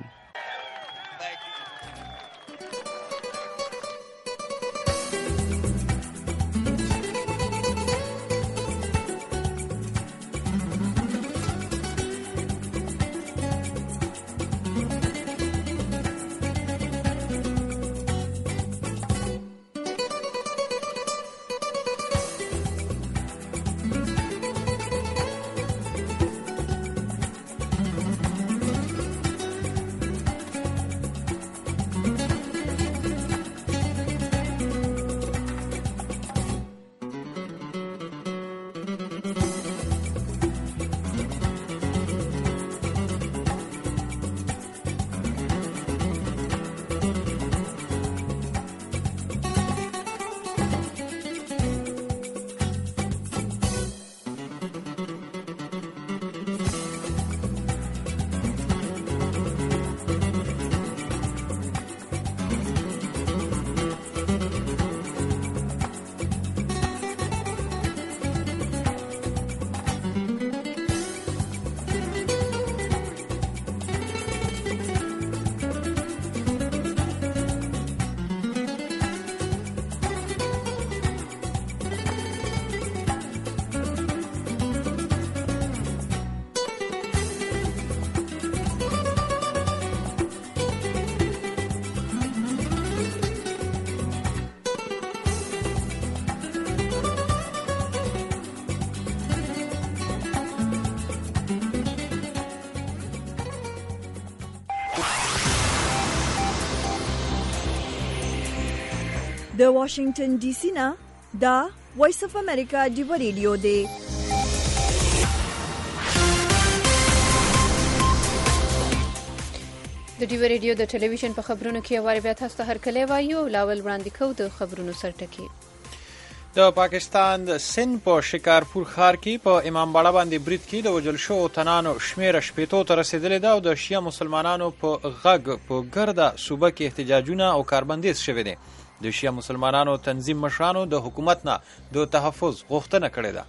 د واشنگټن ډي سي نه دا وایس اف امریکا ډیو ریډیو دی. د ډیو ریډیو د ټلویزیون په خبرونو کې واره بیا تاسو ته هرکلی وایو. لاول وړاندې کوو د خبرونو سرټکي. د پاکستان د سند په شکارپور ښار کې په امام باړه باندې برید کې د وژل شوو تنانو شمیره شپېتو ته رسېدلې ده او د شیعه مسلمانانو په غږ په ګرده صوبه کې احتجاجونه او کاربندیز شوي دي. د شیعه مسلمانانو تنظیم مشرانو د حکومت نه د تحفظ غوښتنه کړې ده.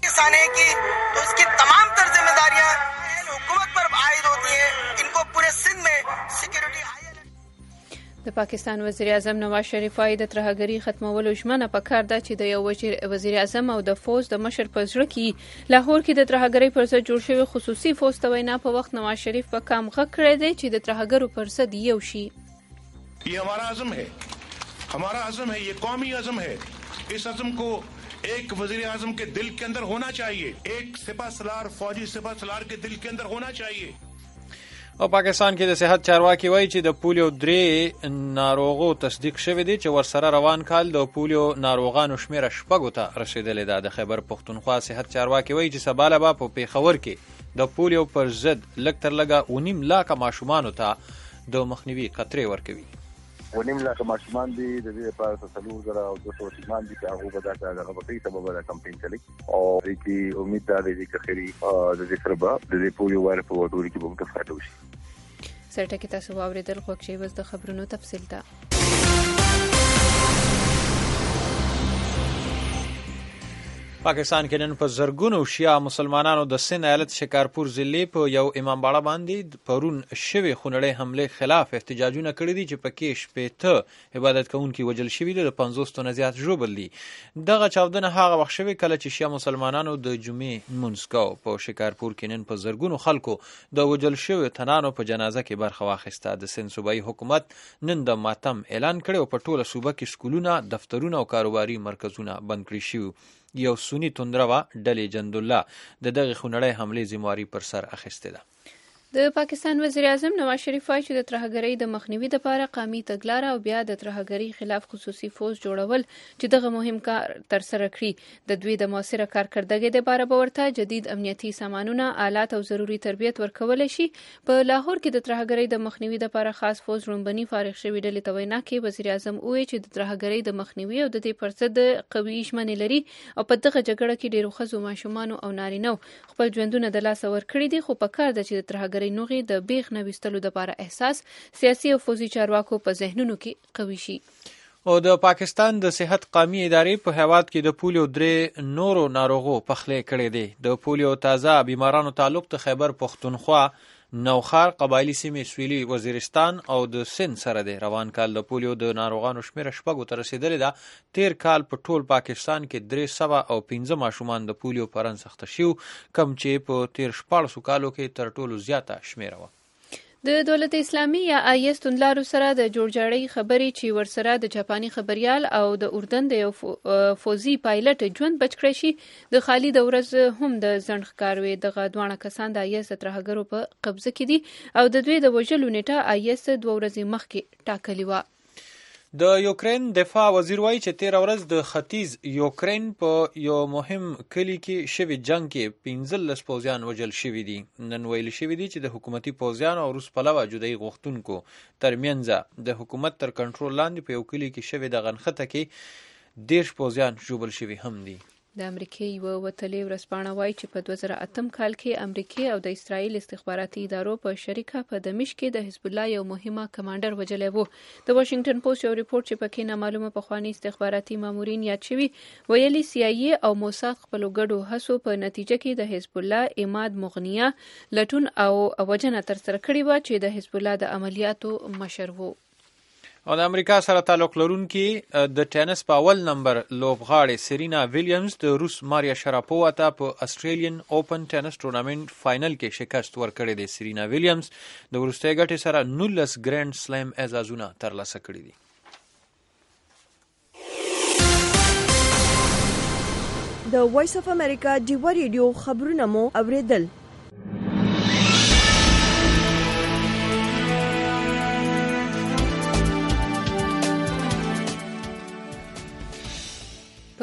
د پاکستان وزیر اعظم نواز شریف وايي د ترهګرۍ ختمولو ژمنه پکار ده چې د یو وزیر اعظم او د فوج د مشر په زړه کې لاهور کې د ترهګرۍ پر ضد جوړ شوی خصوصي فوج ته وینا په وخت نواز شریف په کام غږ کړی دی چې د ترهګرو پر ضد یو شي. یہ ہمارا عزم ہے ہمارا عزم ہے یہ قومی عزم ہے. اس عزم کو ایک وزیر اعظم کے دل کے اندر ہونا چاہیے, ایک سپہ سالار فوجی سپہ سالار کے دل کے اندر ہونا چاہیے. او پاکستان کې د صحت چارواکي وایي چې د پولیو درې ناروغو تصدیق شوی دی چې ورسره روان کال د پولیو ناروغانو شمیره شپږو ته رسېدلې ده. د خیبر پښتونخوا صحت چارواکي وایي چې سبا له به په پیښور کې د پولیو پر ضد لږ تر لږه اوه نیم لاکه ماشومانو ته د مخنیوي قطرې ورکوي. اوه نیم لاکه ماشومان دي, د دې لپاره څلور زره او دوه سوه یتیمان دي چې هغوی به دا کار دغه به کوي, سبا به دا کمپین چلوي او دې کې امید دا دی چې خیري د دې سره به د دې پولیو وایرس په وډوري کې به موږ فایده وشي. سرټکي تاسو واورېدل خوښ شي. اوس د خبرونو تفصیل ته. پاکستان کې نن په زرګونو شیعه مسلمانانو د سند ایالت شکارپور ضلع په یو امام باړه باندې پرون شوې خونړۍ حملې خلاف احتجاجونه کړي دي چې پکې شپېته عبادت کوونکي وژل شوي دي, د پنځوس نه زیات ژوبل دي. دغه چاودنه هغه وخت شوې کله چې شیعه مسلمانانو د جمعې لمونځ کوه. په شکارپور کې نن په زرګونو خلکو د وژل شویو تنانو په جنازه کې برخه واخیسته. د سند صوبایي حکومت نن د ماتم اعلان کړی او په ټوله صوبه کې سکولونه, دفترونه او کاروباري مرکزونه بند کړي شوي. یو سنی توندروا ډلې جندالله د دغه خونړۍ حملې ذمہواری پر سر اخیستې ده. د پاکستان وزیر اعظم نواز شریف وايي چې د ترهګرۍ د مخنیوي لپاره قومي تګلاره او بیا د ترهګرۍ خلاف خصوصي فوج جوړول چې دغه مهم کار تر سره کړي د دوی د موثره کارکردګۍ لپاره به ورته جدید امنیتي سامانونه, آلات او ضروري تربیت ورکولی شي. په لاهور کې د ترهګرۍ د مخنیوي لپاره خاص فوج لومبني فارغ شوي ډلې ته وینا کې وزیر اعظم وویل چې د ترهګرۍ د مخنیوي او د دې پر ضد قوي ژمنې لري او په دغه جګړه کې ډېرو ښځو, ماشومانو او نارینهو خپل ژوندونه د لاسه ورکړي دي, خو پکار ده چې د ترهګرۍ نوغې د بیخ نه ویستلو لپاره احساس سیاسي او فوزي چارواکو په ذهنونو کې قوي شي. او د پاکستان د صحت قومي ادارې په هیواد کې د پولیو درې نورو ناروغو پخلې کړې دي. د پولیو تازه بیمارانو تعلق د خیبر پښتونخوا نوخار قبایلی سیمې سویلي وزیرستان او د سند سره دی. روان کال د پولیو د ناروغانو شمیره شپږو ته رسېدلې ده. تیر کال په ټول پاکستان کې درې سوه او پنځه ماشومان د پولیو په رنځ اخته شوي, کم چې په تیر شپاړسو کالو کې تر ټولو زیاته شمیره وه. د دولت اسلامي یا آی اس توندلارو سره د جوړجاړۍ خبرې چې ورسره د جاپاني خبريال او د اردن د یو فوزي پایلټ ژوند بچ کړی شي د خالي د ورځ هم د ځنډ ښکاروي. دغه دواړه کسان د آی اس ترهګرو په قبضه کې دي او د دوی د وژلو نیټه آی اس دوه ورځې مخکې ټاکلې وه. د یوکرین دفاع وزیر وایي چې تیر ورځ د ختیځ یوکرین په یو مهم کلی کې شوي جنگ کې پنځلس پوځیان وژل شوي دي. نن ویل شوي دي چې د حکومتي پوځیانو او روس پلوه جدایي غوښتونکو ترمنځ د حکومت تر کنټرول لاندې په یو کلی کې شوي د غنښته کې دېرش پوځیان ژوبل شوي هم دي. د امریکې یوه وتلې ورځپاڼه وایي چې په دوه زره اتم کال کې امریکې او د اسرائیل استخباراتي ادارو په شریکه په دمشق کې د حزب الله یو مهمه کمانډر وژلی و. د واشنګټن پوسټ یو ریپورت چې پکې نامعلومه پخواني استخباراتي مامورین یاد شوي ویلي سی آی ای او موساد خپلو ګډو هڅو په نتیجه کې د حزب الله عماد مغنیه لټون او وژنه ترسره کړې وه چې د حزب الله د عملیاتو مشر و. او د امریکا سره تعلق لرونکي د ټینس په اول نمبر لوبغاړې سرینا ویلیامز د روس ماریا شراپووا ته په استرالین اوپن ټینس ټورنمنټ فائنل کې شکست ورکړی دی. سرینا ویلیامز د وروستۍ ګټې سره نولس ګرینډ سلیم اعزازونه ترلاسه کړي دي. د وایس اف امریکا ډیو ریډیو خبرونه مو اوریدل.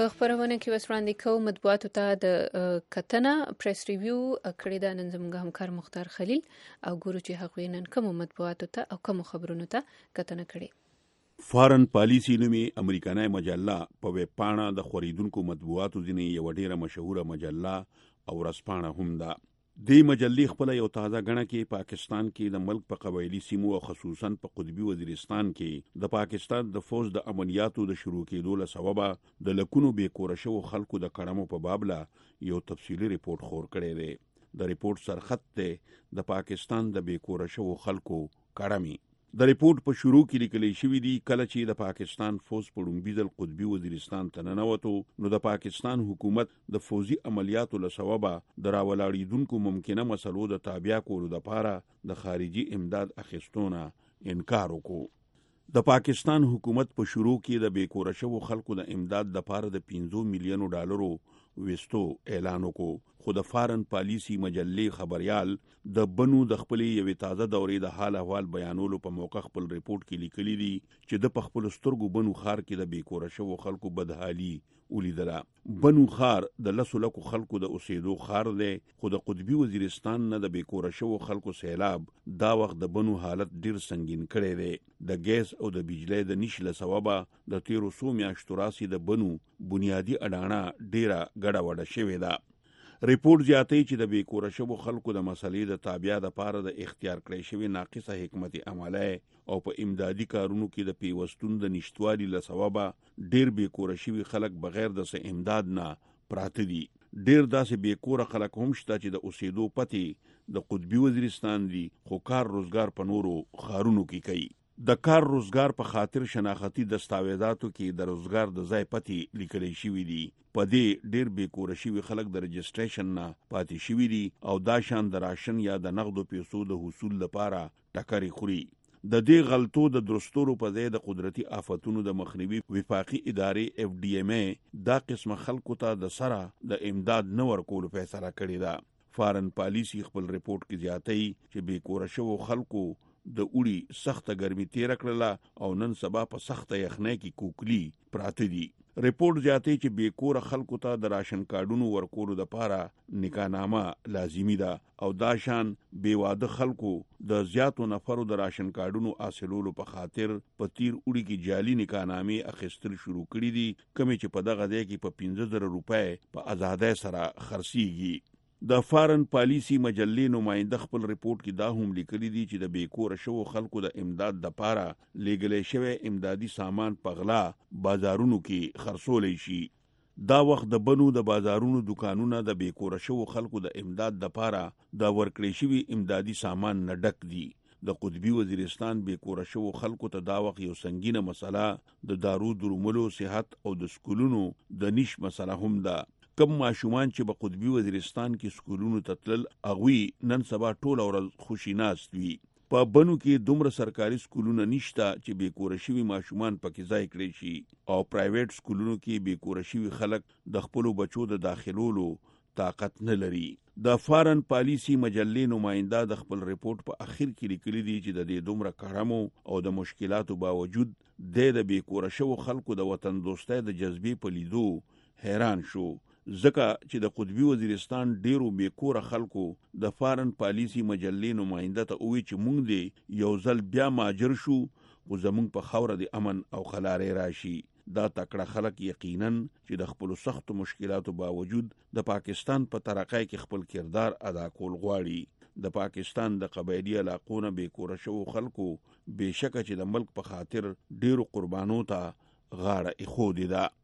په خبرونه کې وس وړاندې کوو مطبوعاتو ته د کتنه پریس ریویو کړی دا نن زموږ همکار مختار خلیل او ګورو چې هغوی نن کوم مطبوعاتو ته او کوم خبرونو ته کتنه کړي. فارن پالیسی نومي امریکایي مجله په ویب پاڼه د خوریدونکو مطبوعاتو ځینې یو ډیره مشهوره مجله او ورځپاڼه هم ده. دې مجلې خپل یو تازه غڼه کې پاکستان کې د ملک په قبایلی سیمو او خصوصا په قطبي وزیرستان کې د پاکستان د فوج د عملیاتو د شروع کېدو له سببه د لکونو بې کوره شوو خلکو د کړمو په باب له یو تفصیلي ریپورت خور کړی دی. د ریپورت سرخط دی د پاکستان د بې کوره شوو خلکو کړمې. د ریپورت په شروع کې لیکل شوی دی کله چې د پاکستان فوج په لومړي ځل قطبي وزیرستان ته ننوتو نو د پاکستان حکومت د فوجي عملیاتو له سببه د راولاړېدونکو ممکنه مسلو د تابع کولو لپاره د خارجي امداد اخیستونه انکار وکړو. د پاکستان حکومت په شروع کې د بې کوره شوو خلکو د امداد لپاره د پنځه میلیونو ډالرو وستو اعلان وکړو، خو د فارن پالیسی مجلې خبريال د بنو د خپلې یوې تازه دورې د حال احوال بیانولو په موقع خپل ریپورت کې لیکلي دي چې د په خپل سترګو بنو خار کې د بې کوره شوو خلکو بدحالي ولیدله. بنو خار د لسو لکو خلکو د اوسېدو خار دی، خو د قطبي وزیرستان نه د بې کوره شوو خلکو سیلاب دا وخت د بنو حالت ډیر سنگین کړی دی. د ګیس او د بجلی د نش له سببه د تیرو څو میاشتو راسي د بنو بنیادی اډانه ډیره ګډه وډه شوې ده. ریپورت زیاتوي چې د بې کوره شوو خلکو د مسلې د تابع دپاره د اختیار کړی شوي ناقصه حکمت عملی او په امدادي کارونو کې د پیوستون د نشتوالي له سببه ډیر بې کوره شوي خلک بغیر د څه امداد نه پراته دي. ډیر داسې بې کوره خلک هم شته چې د اوسېدو پتې د قطبي وزیرستان دي، خو کار روزګار په نورو ښارونو کې کوي. د کار روزګار په خاطر شناختی دستاویزاتو کې د روزګار د ځای پتې لیکل شوی دي. په دې ډیر بې کوره شوي خلک د رجسټریشن نه پاتې شوي دي او دا شان د راشن یا د نغدو پیسو د حصول لپاره ټکرې خوري. د دې غلطو د درستورو په ځای د قدرتي آفتونو د مخنیوي وفاقي ادارې اف ډي ایم ای دا قسمه خلکو ته د سره د امداد نه ورکولو فیصله کړې ده. فارن پالیسی خپل ریپورت کې زیاتوي چې بې کوره شوو خلکو د اوړي سخته ګرمي تیر کړله او نن سبا په سخته یخنۍ کې کوکلی پراته دي. ریپورت زیاتوي چې بې کوره خلکو ته د راشن کارډونو ورکولو لپاره نکاحنامه لازمي ده او دا شان بې واده خلکو د زیاتو نفرو د راشن کارډونو حاصلولو په خاطر په تیر اوړي کې جعلي نکاحنامې اخیستل شروع کړي دي، کومې چې په دغه ځای کې په پنځه زره روپۍ په ازادۍ سره خرڅیږي. د فارن پالیسی مجلې نماینده خپل ریپورت کې دا هم لیکلي دي چې د بې کوره شوو خلکو د امداد لپاره لیږلی شوی امدادي سامان په غلا بازارونو کې خرڅولی شي. دا وخت د بنو د بازارونو دکانونه د بې کوره شوو خلکو د امداد لپاره د ورکړی شوي امدادي سامان نه ډک دي. د قطبي وزیرستان بې کوره شوو خلکو ته دا وخت یو سنگینه مسله د دارو دروملو، صحت او د سکولونو د نیش مسله هم ده. کم ماشومان چې په قطبي وزیرستان کې سکولونو ته تلل هغوی نن سبا ټوله ورځ خوشي ناست وي. په بنو کې دومره سرکاري سکولونه نشته چې بې کوره شوي ماشومان پکې ځای کړی شي او پرایویټ سکولونو کې بې کوره شوي خلک د خپلو بچو د داخلولو طاقت نه لري. د فارن پالیسی مجلې نماینده د خپل ریپورت په اخر کې لیکلي دي چې د دې دومره کړمو او د مشکلاتو باوجود د بې کوره شوو خلکو د وطن دوستۍ د جذبې په لیدو حیران شو، ځکه چې د قطبي وزیرستان ډیرو بې کوره خلکو د فارن پالیسی مجلې نماینده ته وویل چې موږ دې یو ځل بیا ماجر شو، خو زموږ په خاوره د امن او خلارۍ راشي. دا تکړه خلک یقینا چې د خپلو سختو مشکلاتو باوجود د پاکستان په ترقۍ کې خپل کردار ادا کول غواړي. د پاکستان د قبایلی علاقو نه بې کوره شوو خلکو بېشکه چې د ملک په خاطر ډیرو قربانو ته غاړه ایښودې ده.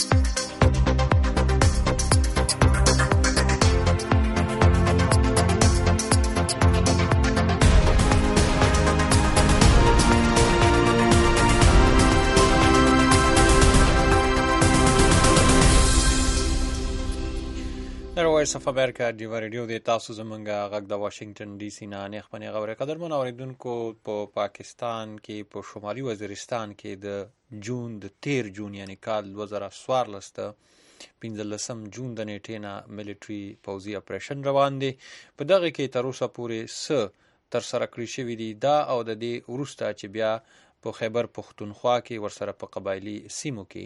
وایس اف امریکا ډیوا ریډیو د تاسو زمونږه غږ د واشنگټن ډي سي نه نه خپنه غوړې قدرمن اوریدونکو په پاکستان کې په شمالي وزیرستان کې د جون د تیر جون یعنی کال دوه زره څوارلس ته پنځلسم جون د نیټې نه ملټري پوځي اپریشن روان دی. په دغه کې تر اوسه پورې څه تر سره کړی شوي دي دا او د دې وروسته چې بیا په خیبر پښتونخوا کې ورسره په قبایلي سیمو کې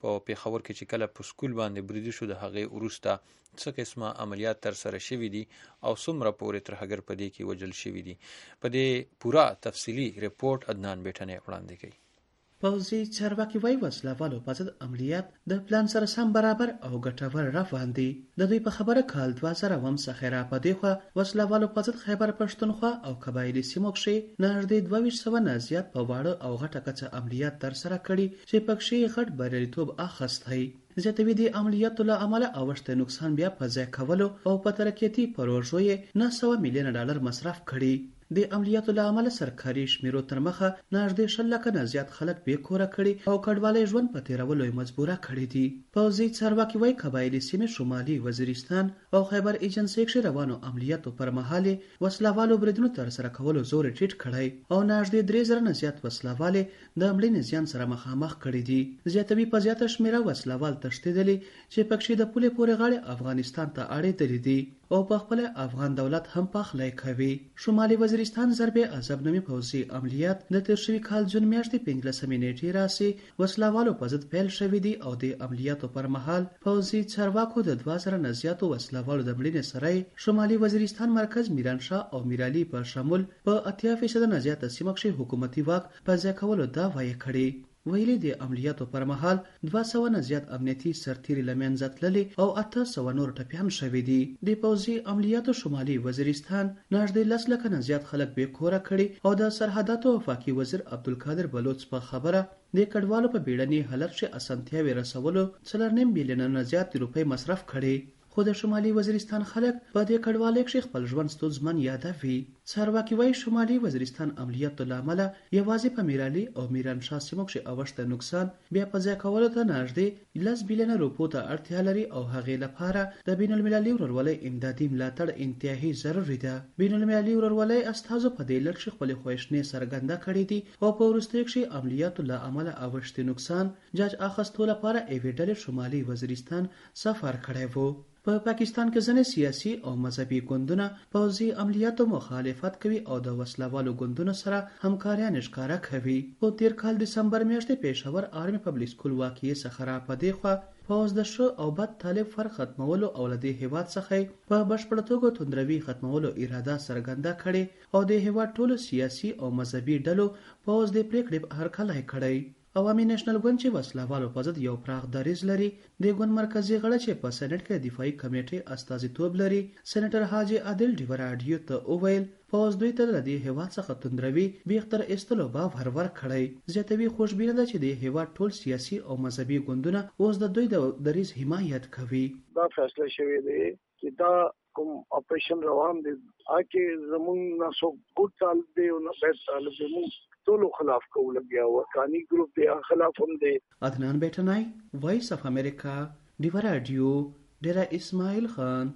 په پیښور کې چې کله په سکول باندې بریدي شو د هغې وروسته څه قسمه عملیات ترسره شوي دي او څومره پورې ترهګر په دې کې وژل شوي دي. په دې پوره تفصیلي رپورټ عدنان بیټنی وړاندې کوي. پوځي چارواکي وايي وسلوالو په ضد عملیات د پلان سره سم برابر او ګټور روان دي. د دوی په خبره کال دوه زره اووم څخه را په دې خوا وسلوالو په ضد خیبر پښتونخوا او قبایلي سیمو کښې نږدې دوه ویشت سوه نه زیات په واړه او غټه کچه عملیات ترسره کړي چې پکښې غټ بریالیتوب اخیستی. زیاتوي د عملیاتو له امله اوښتی نقصان بیا په ځای کولو او په ترقیاتي پروژو یې نه سوه میلیونه ډالر مصرف کړي. د عملیاتو له امله سرکاري شمیرو تر مخه نږدې شل لکه نه زیات خلک بې کوره کړي او کډوالی ژوند په تېرولو یې مجبوره کړي دي. پوځي چارواکي وایي قبایلي سیمې شمالي وزیرستان او خیبر ایجنسۍ کښې روانو عملیاتو پر مهال یې وسلوالو بریدونو ترسره کولو زور یې ټیټ کړی او نږدې درې زره نه زیات وسلوال یې د مړینې زیان سره مخامخ کړي دي. زیاتوي په زیاته شمېره وسلوال تښتېدلي چې پکښې د پولې پورې غاړې افغانستان ته اړېدلي دي او په خپل افغان دولت هم پخلی کوي. شمالي وزیرستان ضرب عذاب نومي پوځي عملیات د تېر شوي کال جون میاشتې پنځلسمې نیټې راسې وسلوالو په ضد پیل شوي دي او د عملیاتو پر مهال پوځي چارواکو د دوه زره نه زیاتو وسلوالو د مړینې سره شمالي وزیرستان مرکز میرانشاه او میرعلي په شمول په اتیا فیصده نه زیاته سیمه کښې حکومتي واک په ځای کولو دعوه یې کړې. ویلي د عملیاتو پر مهال دوه سوه نه زیات امنیتي سرتیري له منځه تللي او اته سوه نور ټپیان شوي دي. د پوځي عملیاتو شمالي وزیرستان نږدې لس لکه نه زیات خلک بې کوره کړي او د سرحداتو وفاقي وزیر عبدالقادر بلوچ په خبره د کډوالو په بیړني حالت کښې اسانتیاوې رسولو څلور نیم بیلیونه نه زیات روپۍ مصرف کړي. خو د شمالي وزیرستان خلک په دې کډوالۍ کښې خپل ژوند ستونزمن یادوي. چارواکي وایي شمالي وزیرستان عملیاتو له امله یوازې په میرعلي او میرانشاه سیمو کښې اوښتی نقصان بیا په ځای کولو ته نږدې لس بیلیونه روپو ته اړتیا لري او هغې لپاره د بین المللي ورورولۍ امدادي ملاتړ انتهایي ضروري ده. بین المللي ورورولۍ استازو په دې لړ کښې خپلې خواشینۍ څرګنده کړې دي او په وروستیو کښې عملیاتو له امله اوښتي نقصان جاج اخیستو لپاره یوې ډلې شمالي وزیرستان سفر کړی و. په پا پاکستان کې ځینې سیاسي او مذهبي ګوندونه پوځي عملیاتو مخالفت کوي او د وسلوالو ګوندونو سره همکاریان ښکاره کوي. په تیر کال دسمبر میاشتې پېښور آرمي پبلک سکول واقعې څخه را په دې خوا پوځ د ښه او بد طالب فرق ختمولو او له دې هېواد څخه په بشپړه توګه توندروي ختمولو اراده څرګنده کړې او د هېواد ټولو سیاسي او مذهبي ډلو پوځ د پرېکړې هرکلی کړی. عوامي نېشنل ګوند چې وسلوالو په ضد یو پراخ دریځ لري د ګوند مرکزي غړی چې په سېنټ کې دفاعي کمیټې استازیتوب لري سېنیټر حاجي عادل ډیوه راډیو ته وویل پوځ دوی ته له دې هېواد څخه توندروي بیختر ایستلو باور ورکړی. زیاتوي خوشبینه ده چې د هېواد ټول سیاسي او مذهبي ګوندونه اوس د دوی د دریځ حمایت کوي. دا فیصله شوې ده چې دا کوم اپریشن روان دی هغه زموږ نه سو ګوت طالب دی او نه بد طالب دی موږ ټولو خلاف کوو لګیا و کانی ګروپ دی خلاف هم دی. عدنان بیٹنای وایس اف امریکا ډیوه راډیو ډیره اسماعیل خان.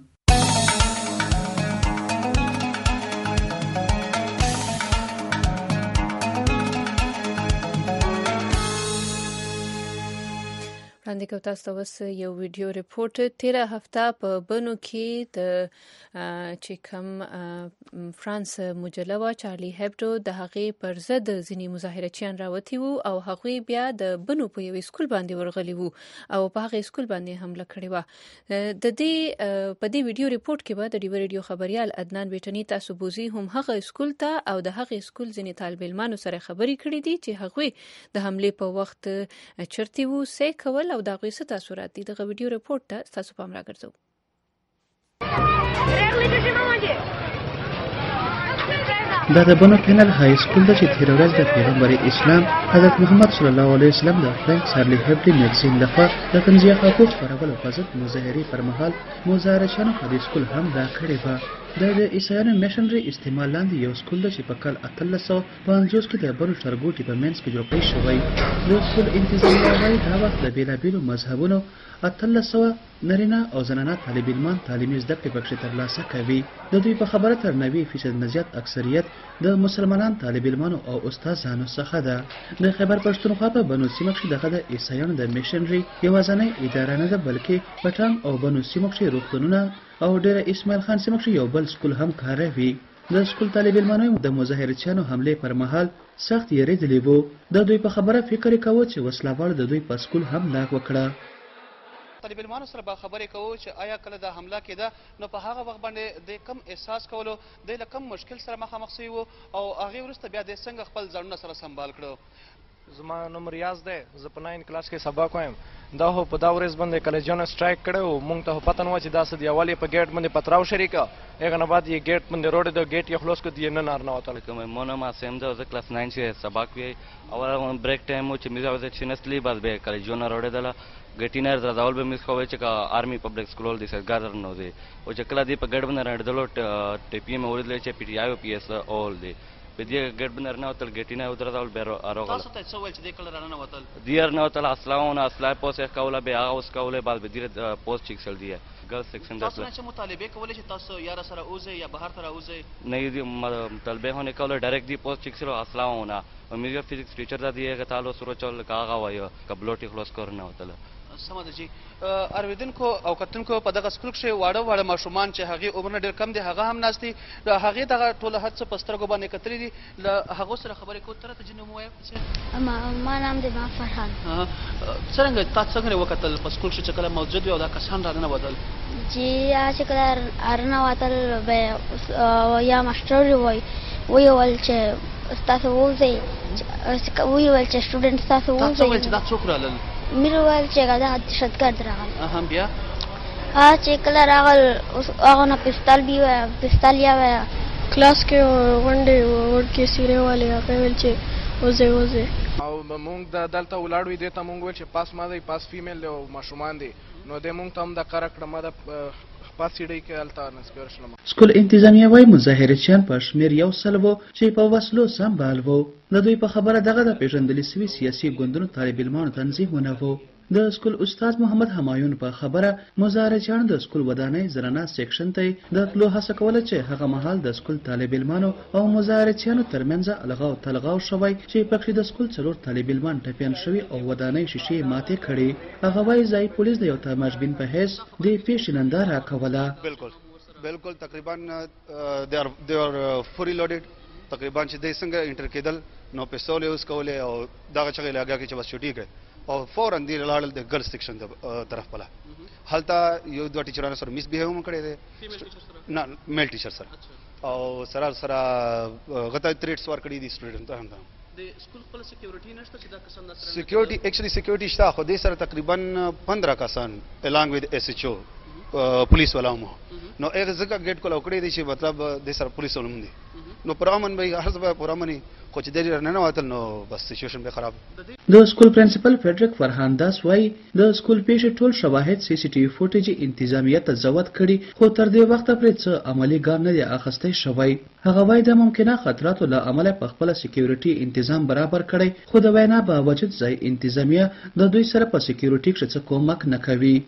وړاندې کوو تاسو ته اوس یو ویډیو ریپورټ. تیره هفته په بنو کې د چې کوم فرانس مجله وه چارلی هبډو د هغې پر ضد ځینې مظاهرچیان راوتي وو او هغوی بیا د بنو په یو سکول باندې ورغلي وو او په هغې سکول باندې حمله کړې وه. د دې په دې ویډیو ریپورټ کې به د ډیوه ریډیو خبریال عدنان بیټني تاسو بوزي هم هغه سکول ته او د هغې سکول ځینې طالب علمانو سره خبرې کړې دي چې هغوی د حملې په وخت چرتي وو څه کول او د هغوی څه تاثرات دي. دغه ویډیو ریپورټ ته ستاسو پام راګرځوو. دا د بنو پینل های سکول ده چې تېره ورځ د پیغمبر اسلام حضرت محمد صلی الله علیه وسلم د فرانک چارلی هبډي میګزین لخوا د تنزیه حقوق خپرولو په ضد مظاهرې پر مهال مظاهرچیانو په دې سکول حمله کړې وه. دا د عیسایانو میشنري استعمال لاندې یو سکول ده چې په کال اتلس سوه پنځوس کې د بنو ښارګوټي په منځ کې جوړ کړی شوی. د سکول انتظامیه وایي دا وخت د بېلابېلو مذهبونو اتلس سوه نارینه او زنانه طالب علمان تعلیمي زده کړې پکښې ترلاسه کوي. د دوی په خبره تر نوي فیصد نه زیات اکثریت د مسلمانان طالب علمانو او استادانو څخه ده. د خیبر پښتونخوا په بنو سیمه کښې دغه د عیسایانو د میشنري یوازینۍ اداره نه ده بلکې پټان او بنو سیمو کښې روغتونونه او ډېره اسماعیل خان سیمه کښې یو بل سکول هم کاروي. د سکول طالب علمانو د مظاهرچیانو حمله پر مهال سخت یریدلی وو. د دوی په خبره فکر کاوه چې وسلوال د دوی په سکول حمله وکړه. طالب علمانو سره به خبرې کوو چې آیا کله دا حمله کېده نو په هغه وخت باندې د کم احساس کولو د له کم مشکل سره مخامخ شوي وو او هغې وروسته بیا د څنګه خپل ځانونه سره سنبال کړو. زما نوم ریاض دی، زه په ناین کلاس کې سبق وایم. دا خو په دا ورځ باندې کالجانو سټرایک کړی و، مونږ ته خو پته نه وه چې دا څه دي. اول یې په ګیټ باندې پتراو شریکه، هغه نه بعد یې ګیټ باندې روډ د ګیټ یې خلاص کړ، یې نه نارنوتل. مو نام عاصم دی، زه کلاس ناین چې سبق وی اول بریک ټایم و چې میز اوزه چینسلی بعد به کالجانو روډ دله ګټینر راول به میس خو چې کا آرمی پبلک سکول دی سرګار نو دی او چې کله دی په ګډ باندې راډلو ټپی مې ورل چې پی ټی آی او پی اس اول دی په دې ګډ باندې نه وتل ګټینر ودر راول به اروغه. تاسو ته څه ویل چې دې کله رانه وتل؟ دیر نه وتل اسلامونه اسلام پوسه کوله به هغه اوس کوله بعد به دیر پوسټ چیکسل دی ګرل سیکشن تاسو نه چې مطالبه کولې چې تاسو یار سره اوځي یا بهر تر اوځي؟ نه دی مطالبه هونه کوله ډایرکټ دی پوسټ چیکسل اسلامونه او میجر فزکس ټیچر دا دی هغه تعالو سره چول کاغه وایو کبلوټي خلاص کورنه وتل. سمه ده جی. ارویدونکو او کتونکو په دغه سکول کې واړه واړه ماشومان چې هغې عمرونه ډېر کم دي هغه هم ناست دي، د هغې دغه ټوله هڅه په سترګو باندې کتلي دي. له هغو سره خبرې کوو. ته راته جي نوم ووایه. ما نام دی ما فرحان. څرنګه تا څنګه وکتل په سکول چې کله موجود وي او دا کسان راننوتل؟ جی چې کله راننوتل به یا ماسټر وایي ویل چې ستاسو ووځئ، ویل چې سټوډنټ ستاسو ووځئ. تا څه ویل چې دا څوک رالل؟ میر ویل چې دا دهشتګرد راغل. هم بیا ها چې کله راغل هغه نه پستال بي وایه پستال یا وایه کلاس کې غونډې وړ کې سیرې والې هغه ویل چې وځئ وځئ. او مونږ د دلته ولاړ وي دې ته مونږ ویل چې پاس ما دی پاس فیمیل دی او ماشومان دی نو دې مونږ ته هم د کار کړه ما د پاس سیډۍ کې هلته نسپېر شلم. سکول انتظامیه وایي مظاهرچیان په شمېر یو سل وو چې په وسلو سمبال وو. د دوی په خبره دغه د پېژندلي سوي سیاسي ګوندونو طالب علمانو تنظیمونه وو. د سکول استاد محمد همایون په خبره مظاهرچیانو د سکول ودانۍ زرانه سیکشن ته د تلو هڅه کوله چې هغه مهال د سکول طالب علمانو او مظاهرچیانو ترمنځ الغاو تلغاو شوی چې پکې د سکول څلور طالب علمان ټپیان شوي او ودانۍ شیشې ماتې کړې. هغه وایي ځایي پولیس د یو تماشبین په حیث د پیښې ننداره کوله. بالکل بالکل تقریبا they are fully loaded. تقریبا چې دوی څنګه انټر کېدل نو پستول یې اوس کولې او دغه چغې لګیا کې چې بس چوټي کوي او فورا دی لاړل د ګرل سیکشن طرف پله. هلته یو دوه ټیچرانو سره میس بیهیو هم کړی دی، نه میل ټیچر سره، او سره سره غته تریټس ور کړی دي سټوډنټ ته هم. د سکول خپل سکیورټي نشته چې دا کسان سره سکیورټي ایکچولی سکیورټي شته خو دې سره تقریبا پندرہ کسان الانګ وذ ایس ایچ او پولیس والا مو نو هغه ځکه ګیټ کول کړی دي چې مطلب د سره پولیس ولوم دي نو پرامن به هر څه به پرامني خو چې د نه واتل نو بس سچويشن به خراب. د سکول پرنسپل فریډریک فرهان داس وایي د سکول پیښې ټول شواهد سی سی ټي وي فوټیج انتظامیه ته ضبط کړي خو تر دې وخته پرې څه عملي ګام نه دی اخیستی شوی. هغه وایي د ممکنه خطراتو له امله په خپله سکیورټي انتظام برابر کړی خو د وینا باوجود ځای انتظامیه د دوی سره په سکیورټي کې څه کومک نه کوي.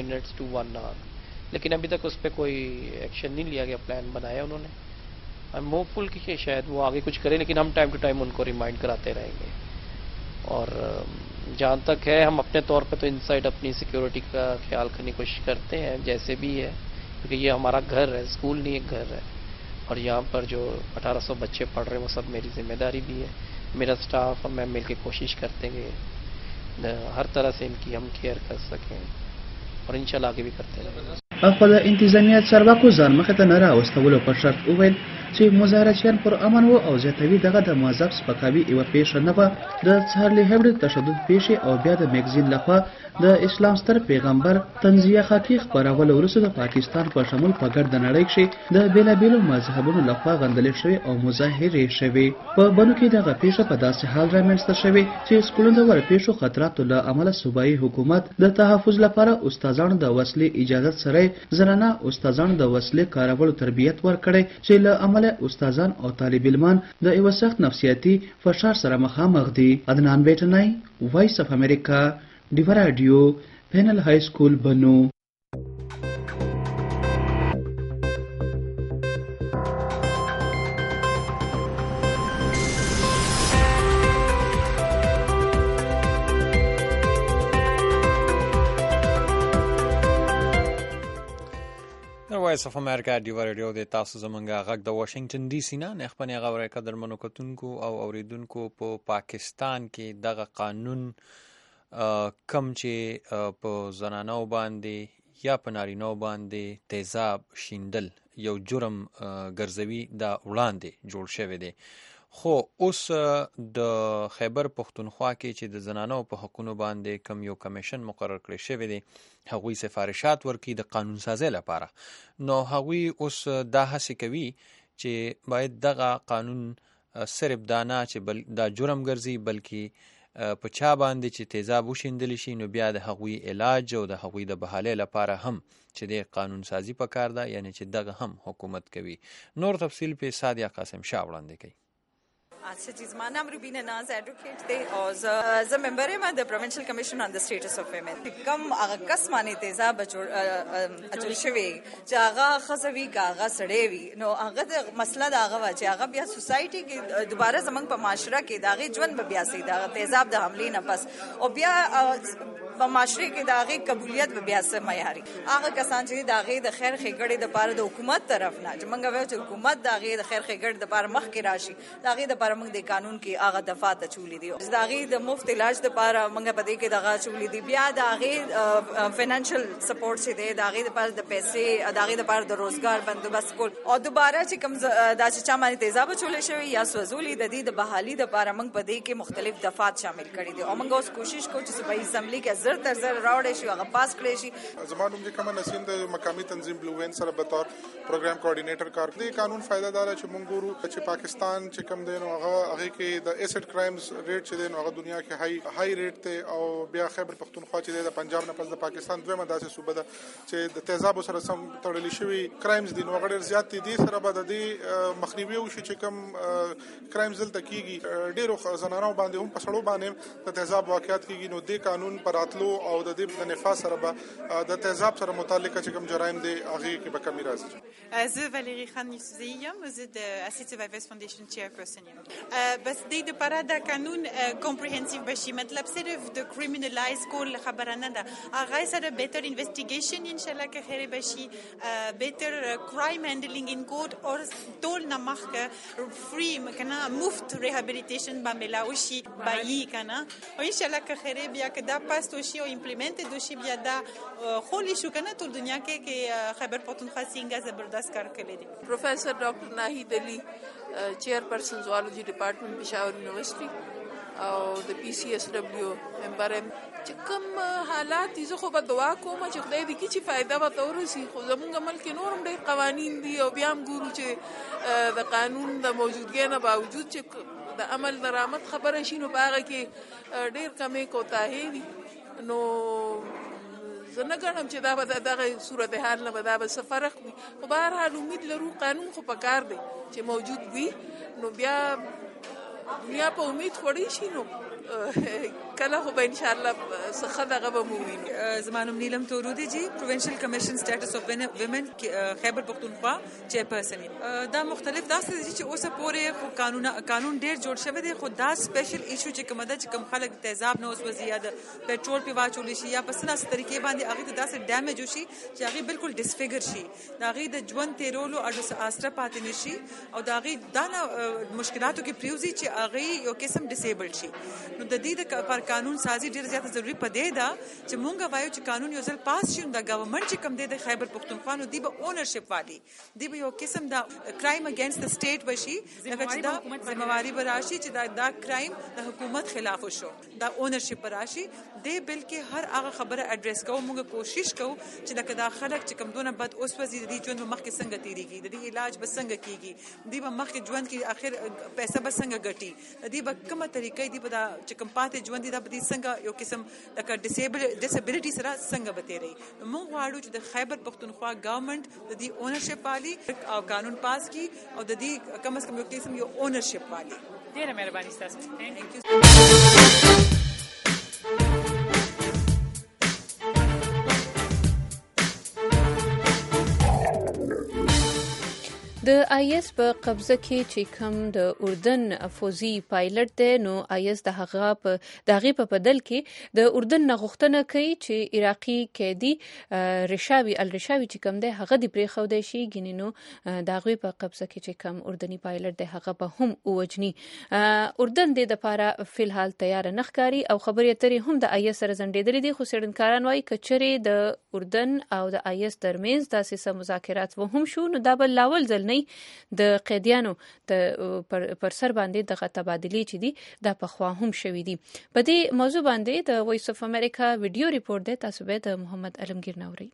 लेकिन अभी तक उस पर कोई एक्शन नहीं लिया गया, प्लान बनाया उन्होंने. आई एम होपफुल कि शायद वो आगे कुछ करें, लेकिन हम टाइम टू टाइम उनको रिमाइंड कराते रहेंगे. और जहाँ तक है हम अपने तौर पे तो इनसाइड अपनी सिक्योरिटी का ख्याल करने की कोशिश करते हैं जैसे भी है, क्योंकि ये हमारा घर है, स्कूल नहीं एक घर है. और यहाँ पर जो अठारह सौ बच्चे पढ़ रहे हैं वो सब मेरी जिम्मेदारी भी है. मेरा स्टाफ और मैं मिल के कोशिश करते हैं हर तरह से इनकी हम केयर कर सकें और इंशाल्लाह आगे भी करते रहेंगे. خپل انتظامیه چارواکو ځان مخې ته نه راوستلو په شرط وویل چې مظاهرچیان پر امن وو او زیاتوي دغه د مذهب سپکاوي یوه پیښه نه وه. د چارلي هبډ تشدد پیښې او بیا د میګزین لخوا د اسلام ستر پیغمبر تنزیه خاکي خپرولو وروسته د پاکستان په شمول په ګرد نړۍ کښې د بېلابېلو مذهبونو لخوا غندلې شوې او مظاهرې شوې. په بنو کې دغه پیښه په داسې حال رامنځته شوې چې سکولونو د ورپېښو خطراتو له امله صوبایي حکومت د تحفظ لپاره استادانو د وسلې اجازت سره زنانه استادانو د وسلې کارولو تربیت ورکړی چې له امله استادان او طالب علمان د یو سخت نفسیاتي فشار سره مخامخ دي. عدنان بیٹنای، وایس اف امریکا، ډیو رادیو، پینل های سکول بنو. وایس اف امریکا دی ریډیو د تاسو زمونږه غږ د واشنگټن ډي سي نه نه خپنه غوړې قدرمنو کتونکو او اوریدونکو په پا پاکستان کې دغه قانون کم چې په زنانو باندې یا په نارینو باندې تیزاب شیندل یو جرم ګرځوي دا وړاندې جوړ شوی دی. خو اوس د خیبر پښتونخوا کې چې د زنانو په حقونو باندې کم یو کمیشن مقرر کړی شوی دی هغوی سفارشات ورکړي د قانون سازۍ لپاره. نو هغوی اوس دا هڅې کوي چې باید دغه قانون صرف دا نه چې دا جرم ګرځي بلکې په چا باندې چې تیزاب وشیندلی شي نو بیا د هغوی علاج او د هغوی د بحالۍ لپاره هم چې د قانون سازی پکار ده، یعنی چې دغه هم حکومت کوي. نور تفصیل په سادیا قاسم شاه وړاندې کوي. اچھا جی زما نام روبینا ناز ایڈوکیٹ دی او ز ممبر یم د پروینشل کمیشن آن د سټیټس اف ویمن. کم هغه کس باندې تیزاب اچول شوی چې هغه خزوی کاغه سړی وي نو هغه د مسله دا هغه چې هغه بیا سوسایټي کې دوباره زمنګ په معاشره کې داغه ژوند به بیا سي دا تیزاب د حملې نه پس او بیا په معاشره کې داغه قبولیت به بیا سم معیاري هغه کسان چې داغه د خیر خېګړې د پاره د حکومت طرف نه چې منګه وایو چې حکومت داغه د خیر خېګړې د پاره مخ کې راشي داغه د پاره موږ د قانون کې هغه دفعات چولې دي داغه د مفت علاج د پاره موږ په دې کې دغه چولې دي بیا داغه فینانشل سپورټ چې دی داغه د پاره د پیسې داغه د پاره د روزګار بندوبست کول او دوباره چې کوم دا چې چا باندې تیزاب چولې شوی یا سوزولې د دې د بحالي د پاره موږ په دې کې مختلف دفعات شامل کړي دي او موږ اوس کوشش کوو چې صوبایي اسمبلی کې زر تر زر راوړې شي هغه پاس کړي شي. زما نوم د کمن نسیم د مقامی تنظیم بلو وین سره به تور پروګرام کوارډینیټر کار دی. قانون فائدہ دار چې موږ ګورو چې پاکستان چې کم دی نو هغه هغه کې د ایسډ کرایمز ریټ چې دی نو هغه دنیا کې هاي هاي ریټ ته او بیا خیبر پختونخوا چې دی د پنجاب نه پس د پاکستان دویمه داسې صوبه ده چې د تیزاب سره سم تړلې شوی کرایمز دي نو هغه ډیر زیات دي سره به د دې مخنیوي وشي چې کم کرایمز دلته کیږي ډیرو زنانو باندې هم په سړو باندې د تیزاب واقعیت کیږي نو د قانون پر راتلو او د دې د نفاذ سره به د تیزاب سره متعلقه چې کوم جرایم دي هغه کې به کمی راځي. زه ولیری خان یوسفزی یم زه د اسید سروایورز فاونډیشن چیرپرسن یم. بس د دې لپاره د قانون کمپریهنسیو بشي مطلب صرف د کریمینالایز کول خبره نه ده هغه سره بهتر انویسټیګیشن ان شاء الله که خیر بشي بهتر کرایم هندلینګ ان کورټ او ټول نه مخکې فری کنه مفت ریهابیلیټیشن به ملاوي شي بایي کنه او ان شاء الله که خیر بیا که دا پاس توشي او امپلیمنت دوشي بیا دا خولی شو کنه ټول دنیا کې کې خیبر پختونخوا څنګه زبردست کار کړی دی. پروفیسر ډاکټر ناهید علي چیرپرسن زوالوجي ډپارټمنټ پېښور یونیورسيټي او د پی سی ایس ډبلیو ممبر ام. چې کوم حالات دي زه خو به دعا کوم چې خدای دې کړي چې فایده به ته ورسي خو زمونږ ملک نور هم ډېر قوانین دي او بیا هم ګورو چې د قانون د موجودګۍ نه باوجود چې د عمل درآمد خبره شي نو په هغه کې ډېر کمې کوتاهۍ دي. نو زه نه ګڼم چې دا به دغه صورتحال نه به دا به څه فرق وي خو به هر حال امید لرو قانون خو پکار دی چې موجود وي نو بیا دنیا په امید خوړی شي نو کله خو به ان شاء الله څه دغه به مو وینو. زما نوم نیلم تورودی جی پروینشل کمیشن سټیټس اف ویمن خیبر پختونخوا چیرپرسن. دا مختلف داسې دي چې اوسه پورې قانون قانون ډیر جوړ شوی دی خو دا سپیشل ایشو چې کومه ده چې کوم خلک تیزاب نه اوس وزیاده پېټرول په واچول شي یا په سناس طریقې باندې هغه ته داسې ډیمیج وشي چې هغه بالکل ډیسفیګر شي دا هغه د ژوند تیرولو اډو آستره پاتې نشي او دا هغه دا مشکلاتو کې پریوزي چې هغه یو قسم ډیسیبل شي. نو د دې د پر قانون سازي ډیر زیات ضروری پدې ده چې مونږ وایو چې قانون یو ځل پاس شي د گورنمنت چې کم دی د خیبر پختونخوا نو دی به اونرشپ والی دی به یو قسم دا کرایم اگینست د سټیټ وشي لکه چې دا ذمہواری براشي چې دا دا کرایم د حکومت خلاف وشو دا اونرشپ براشي دی بلکې هر هغه خبره اډریس کوو مونږ کوشش کوو چې لکه دا خلک چې کم دونه بد اوس وزي د دې ژوند مخکې څنګه تیریږي د دې علاج به څنګه کیږي دی به مخکې ژوند کې اخر پیسې به څنګه ګټي دی به کومه طریقې دی به دا چې کم پاتې ژوند دی دا به څنګه یو قسم لکه ډیسیبل ډیسابیلیټي سره څنګه به تیری. موږ غواړو چې د خیبر پختونخوا گورنمنت د دې اونرشپ والی او قانون پاس کی او د دې کم از کم یو قسم یو اونرشپ والی. ډیره مهرباني ستاسو. ثانک یو. د آی اس په قبضه کې چې کوم د اردن فوزي پایلټ دی نو آی اس د هغه په د هغې په بدل کې د اردن نه غوښتنه کوي چې عراقي قیدي رشاوي الرشاوي چې کوم دی هغه دې پرېښودی شي ګینې نو د هغوی په قبضه کې چې کوم اردني پایلټ دی هغه به هم ووجني. اردن دې دپاره فلحال تیاره نه ښکاري او خبرې اترې هم د آی اس سره ځنډېدلې دي خو څېړنکاران وایي که چېرې د اردن او د آی اس ترمنځ داسې څه مذاکرات و هم شو نو دا به لاول ځل نه د قیدیانو پر سر باندې دغه تبادلې چې دي دا پخوا هم شوي دي. په دې موضوع باندې د وایس اف امریکا ویډیو ریپورټ دی تاسو به د محمد علمگیر نوري.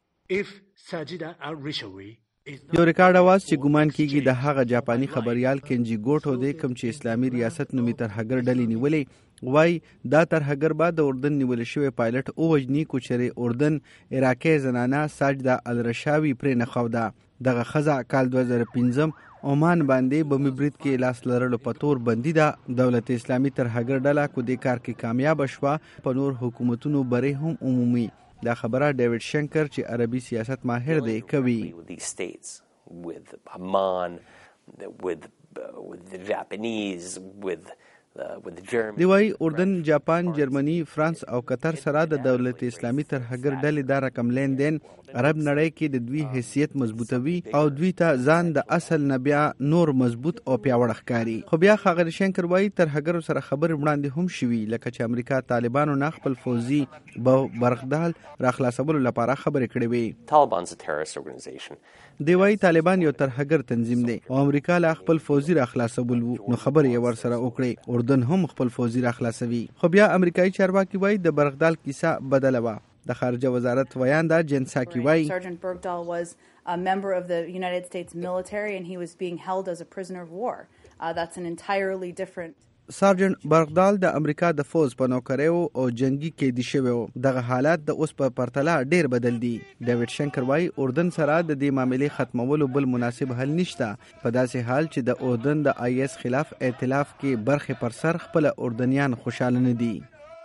یو ریکارډ اواز چې ګومان کیږي د هغه جاپاني خبريال کنجی ګوټو دی کوم چې اسلامي ریاست نومي ترهګر ډلې نیولې وای دا ترهګر بعد د اردن نیول شوی پایلټ او وجنی کوچري اردن عراقي زنانه ساجده الرشاوي پرې نه خوده. دغه خزه کال دوه زره پنځم عمان باندې بمي برید کې لاس لرلو په تور بندي ده. دولت اسلامي ترهګر ډله کو دې کار کې کامیاب شوه په نور حکومتونو بری هم عمومي. دا خبره ډیوډ شنکر چې عربي سیاست ماهر دی کوي. with Amman, with uh, with the Japanese, with دی وای اردن، جاپان، جرمني، فرانس او قطر سره د دولت اسلامي ترهګر ډلې دا رقم لین دین عرب نړۍ کې د دوی حیثیت مضبوطوي او دوی ته ځان د اصل نه بیا نور مضبوط او پیاوړ ښکاري. خو بیا ښاغلی شنکر وای ترهګرو سره خبرې وړاندې هم شوي لکه چې امریکا طالبانو نه خپل فوزي برغدال را خلاصولو لپاره خبرې کړې وي. Taliban's a terrorist organization. دی وای طالبان یو ترهګر تنظیم دی او امریکا له خپل فوزي را خلاصول نو خبرې یې ور سره وکړي. اردن هم خپل فوزي را خلاصوي. خو بیا امریکایي چارواکي وای د برغدال کیسه بدله وه. د خارجه وزارت ویانده جنساکی وای Sergeant Bergdahl was a member of the United States military and he was being held as a prisoner of war. Uh, that's an entirely different سارجنټ برغدال د امریکا د فوز په نوکریو او جنگي قیدي شوی و. دغه حالات د اوس په پرتله ډیر بدل دي. ډیوډ شنکر وای اردن سره د دې معاملې ختمولو بل مناسب حل نشته په داسې حال چې د اردن د آی اس خلاف ائتلاف کې برخه پر سر خپل اردنیان خوشاله نه دي.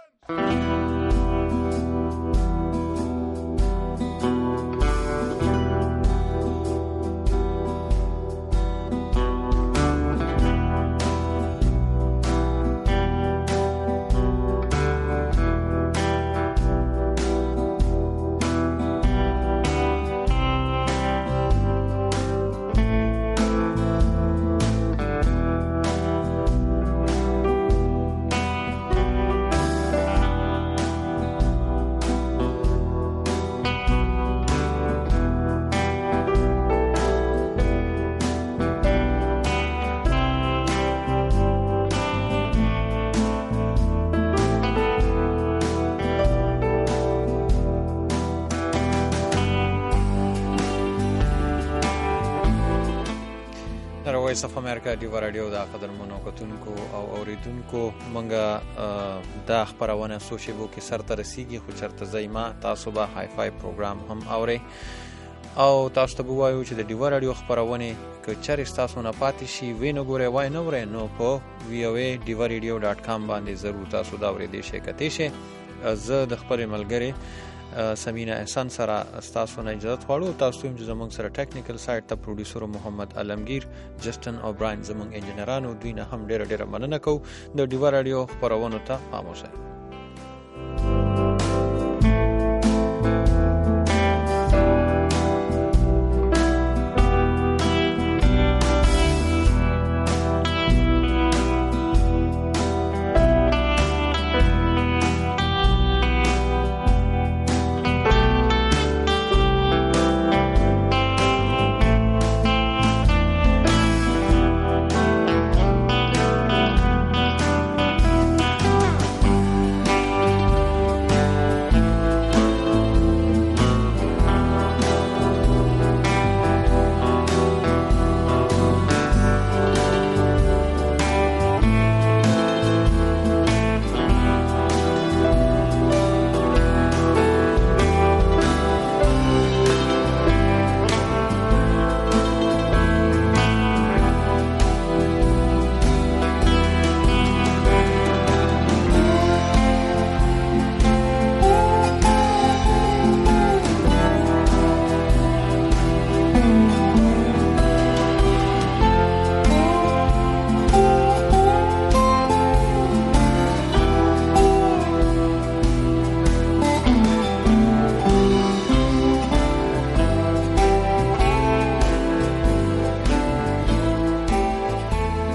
وایس اف امریکا ډیو رادیو دا قدرمنو کتونکو او اوریدونکو مونږه دا خبرونه سوشيبو کې سر ته رسیږي خو چرته زایما تاسو به هاي فای پروګرام هم اوري او تاسو ته وایو چې د ډیو رادیو خبرونه ک چرې تاسو نه پاتې شي وینو ګوره وای نو ورې نو په وی او ای ډیو رادیو ډاټ کام باندې ضرور تاسو دا ورې دې شي کته شي. زه د خبرې ملګری سمینا احسان سره تاسو نه اجازه غواړو. تاسو هم زموږ سره ټیکنیکل سایت ته پروډوسر محمد علمگیر، جسټن او براین زموږ انجنیرانو دوی نه هم ډیره ډیره مننه کوو. د ډیو رادیو خبرونو ته پام وکړئ.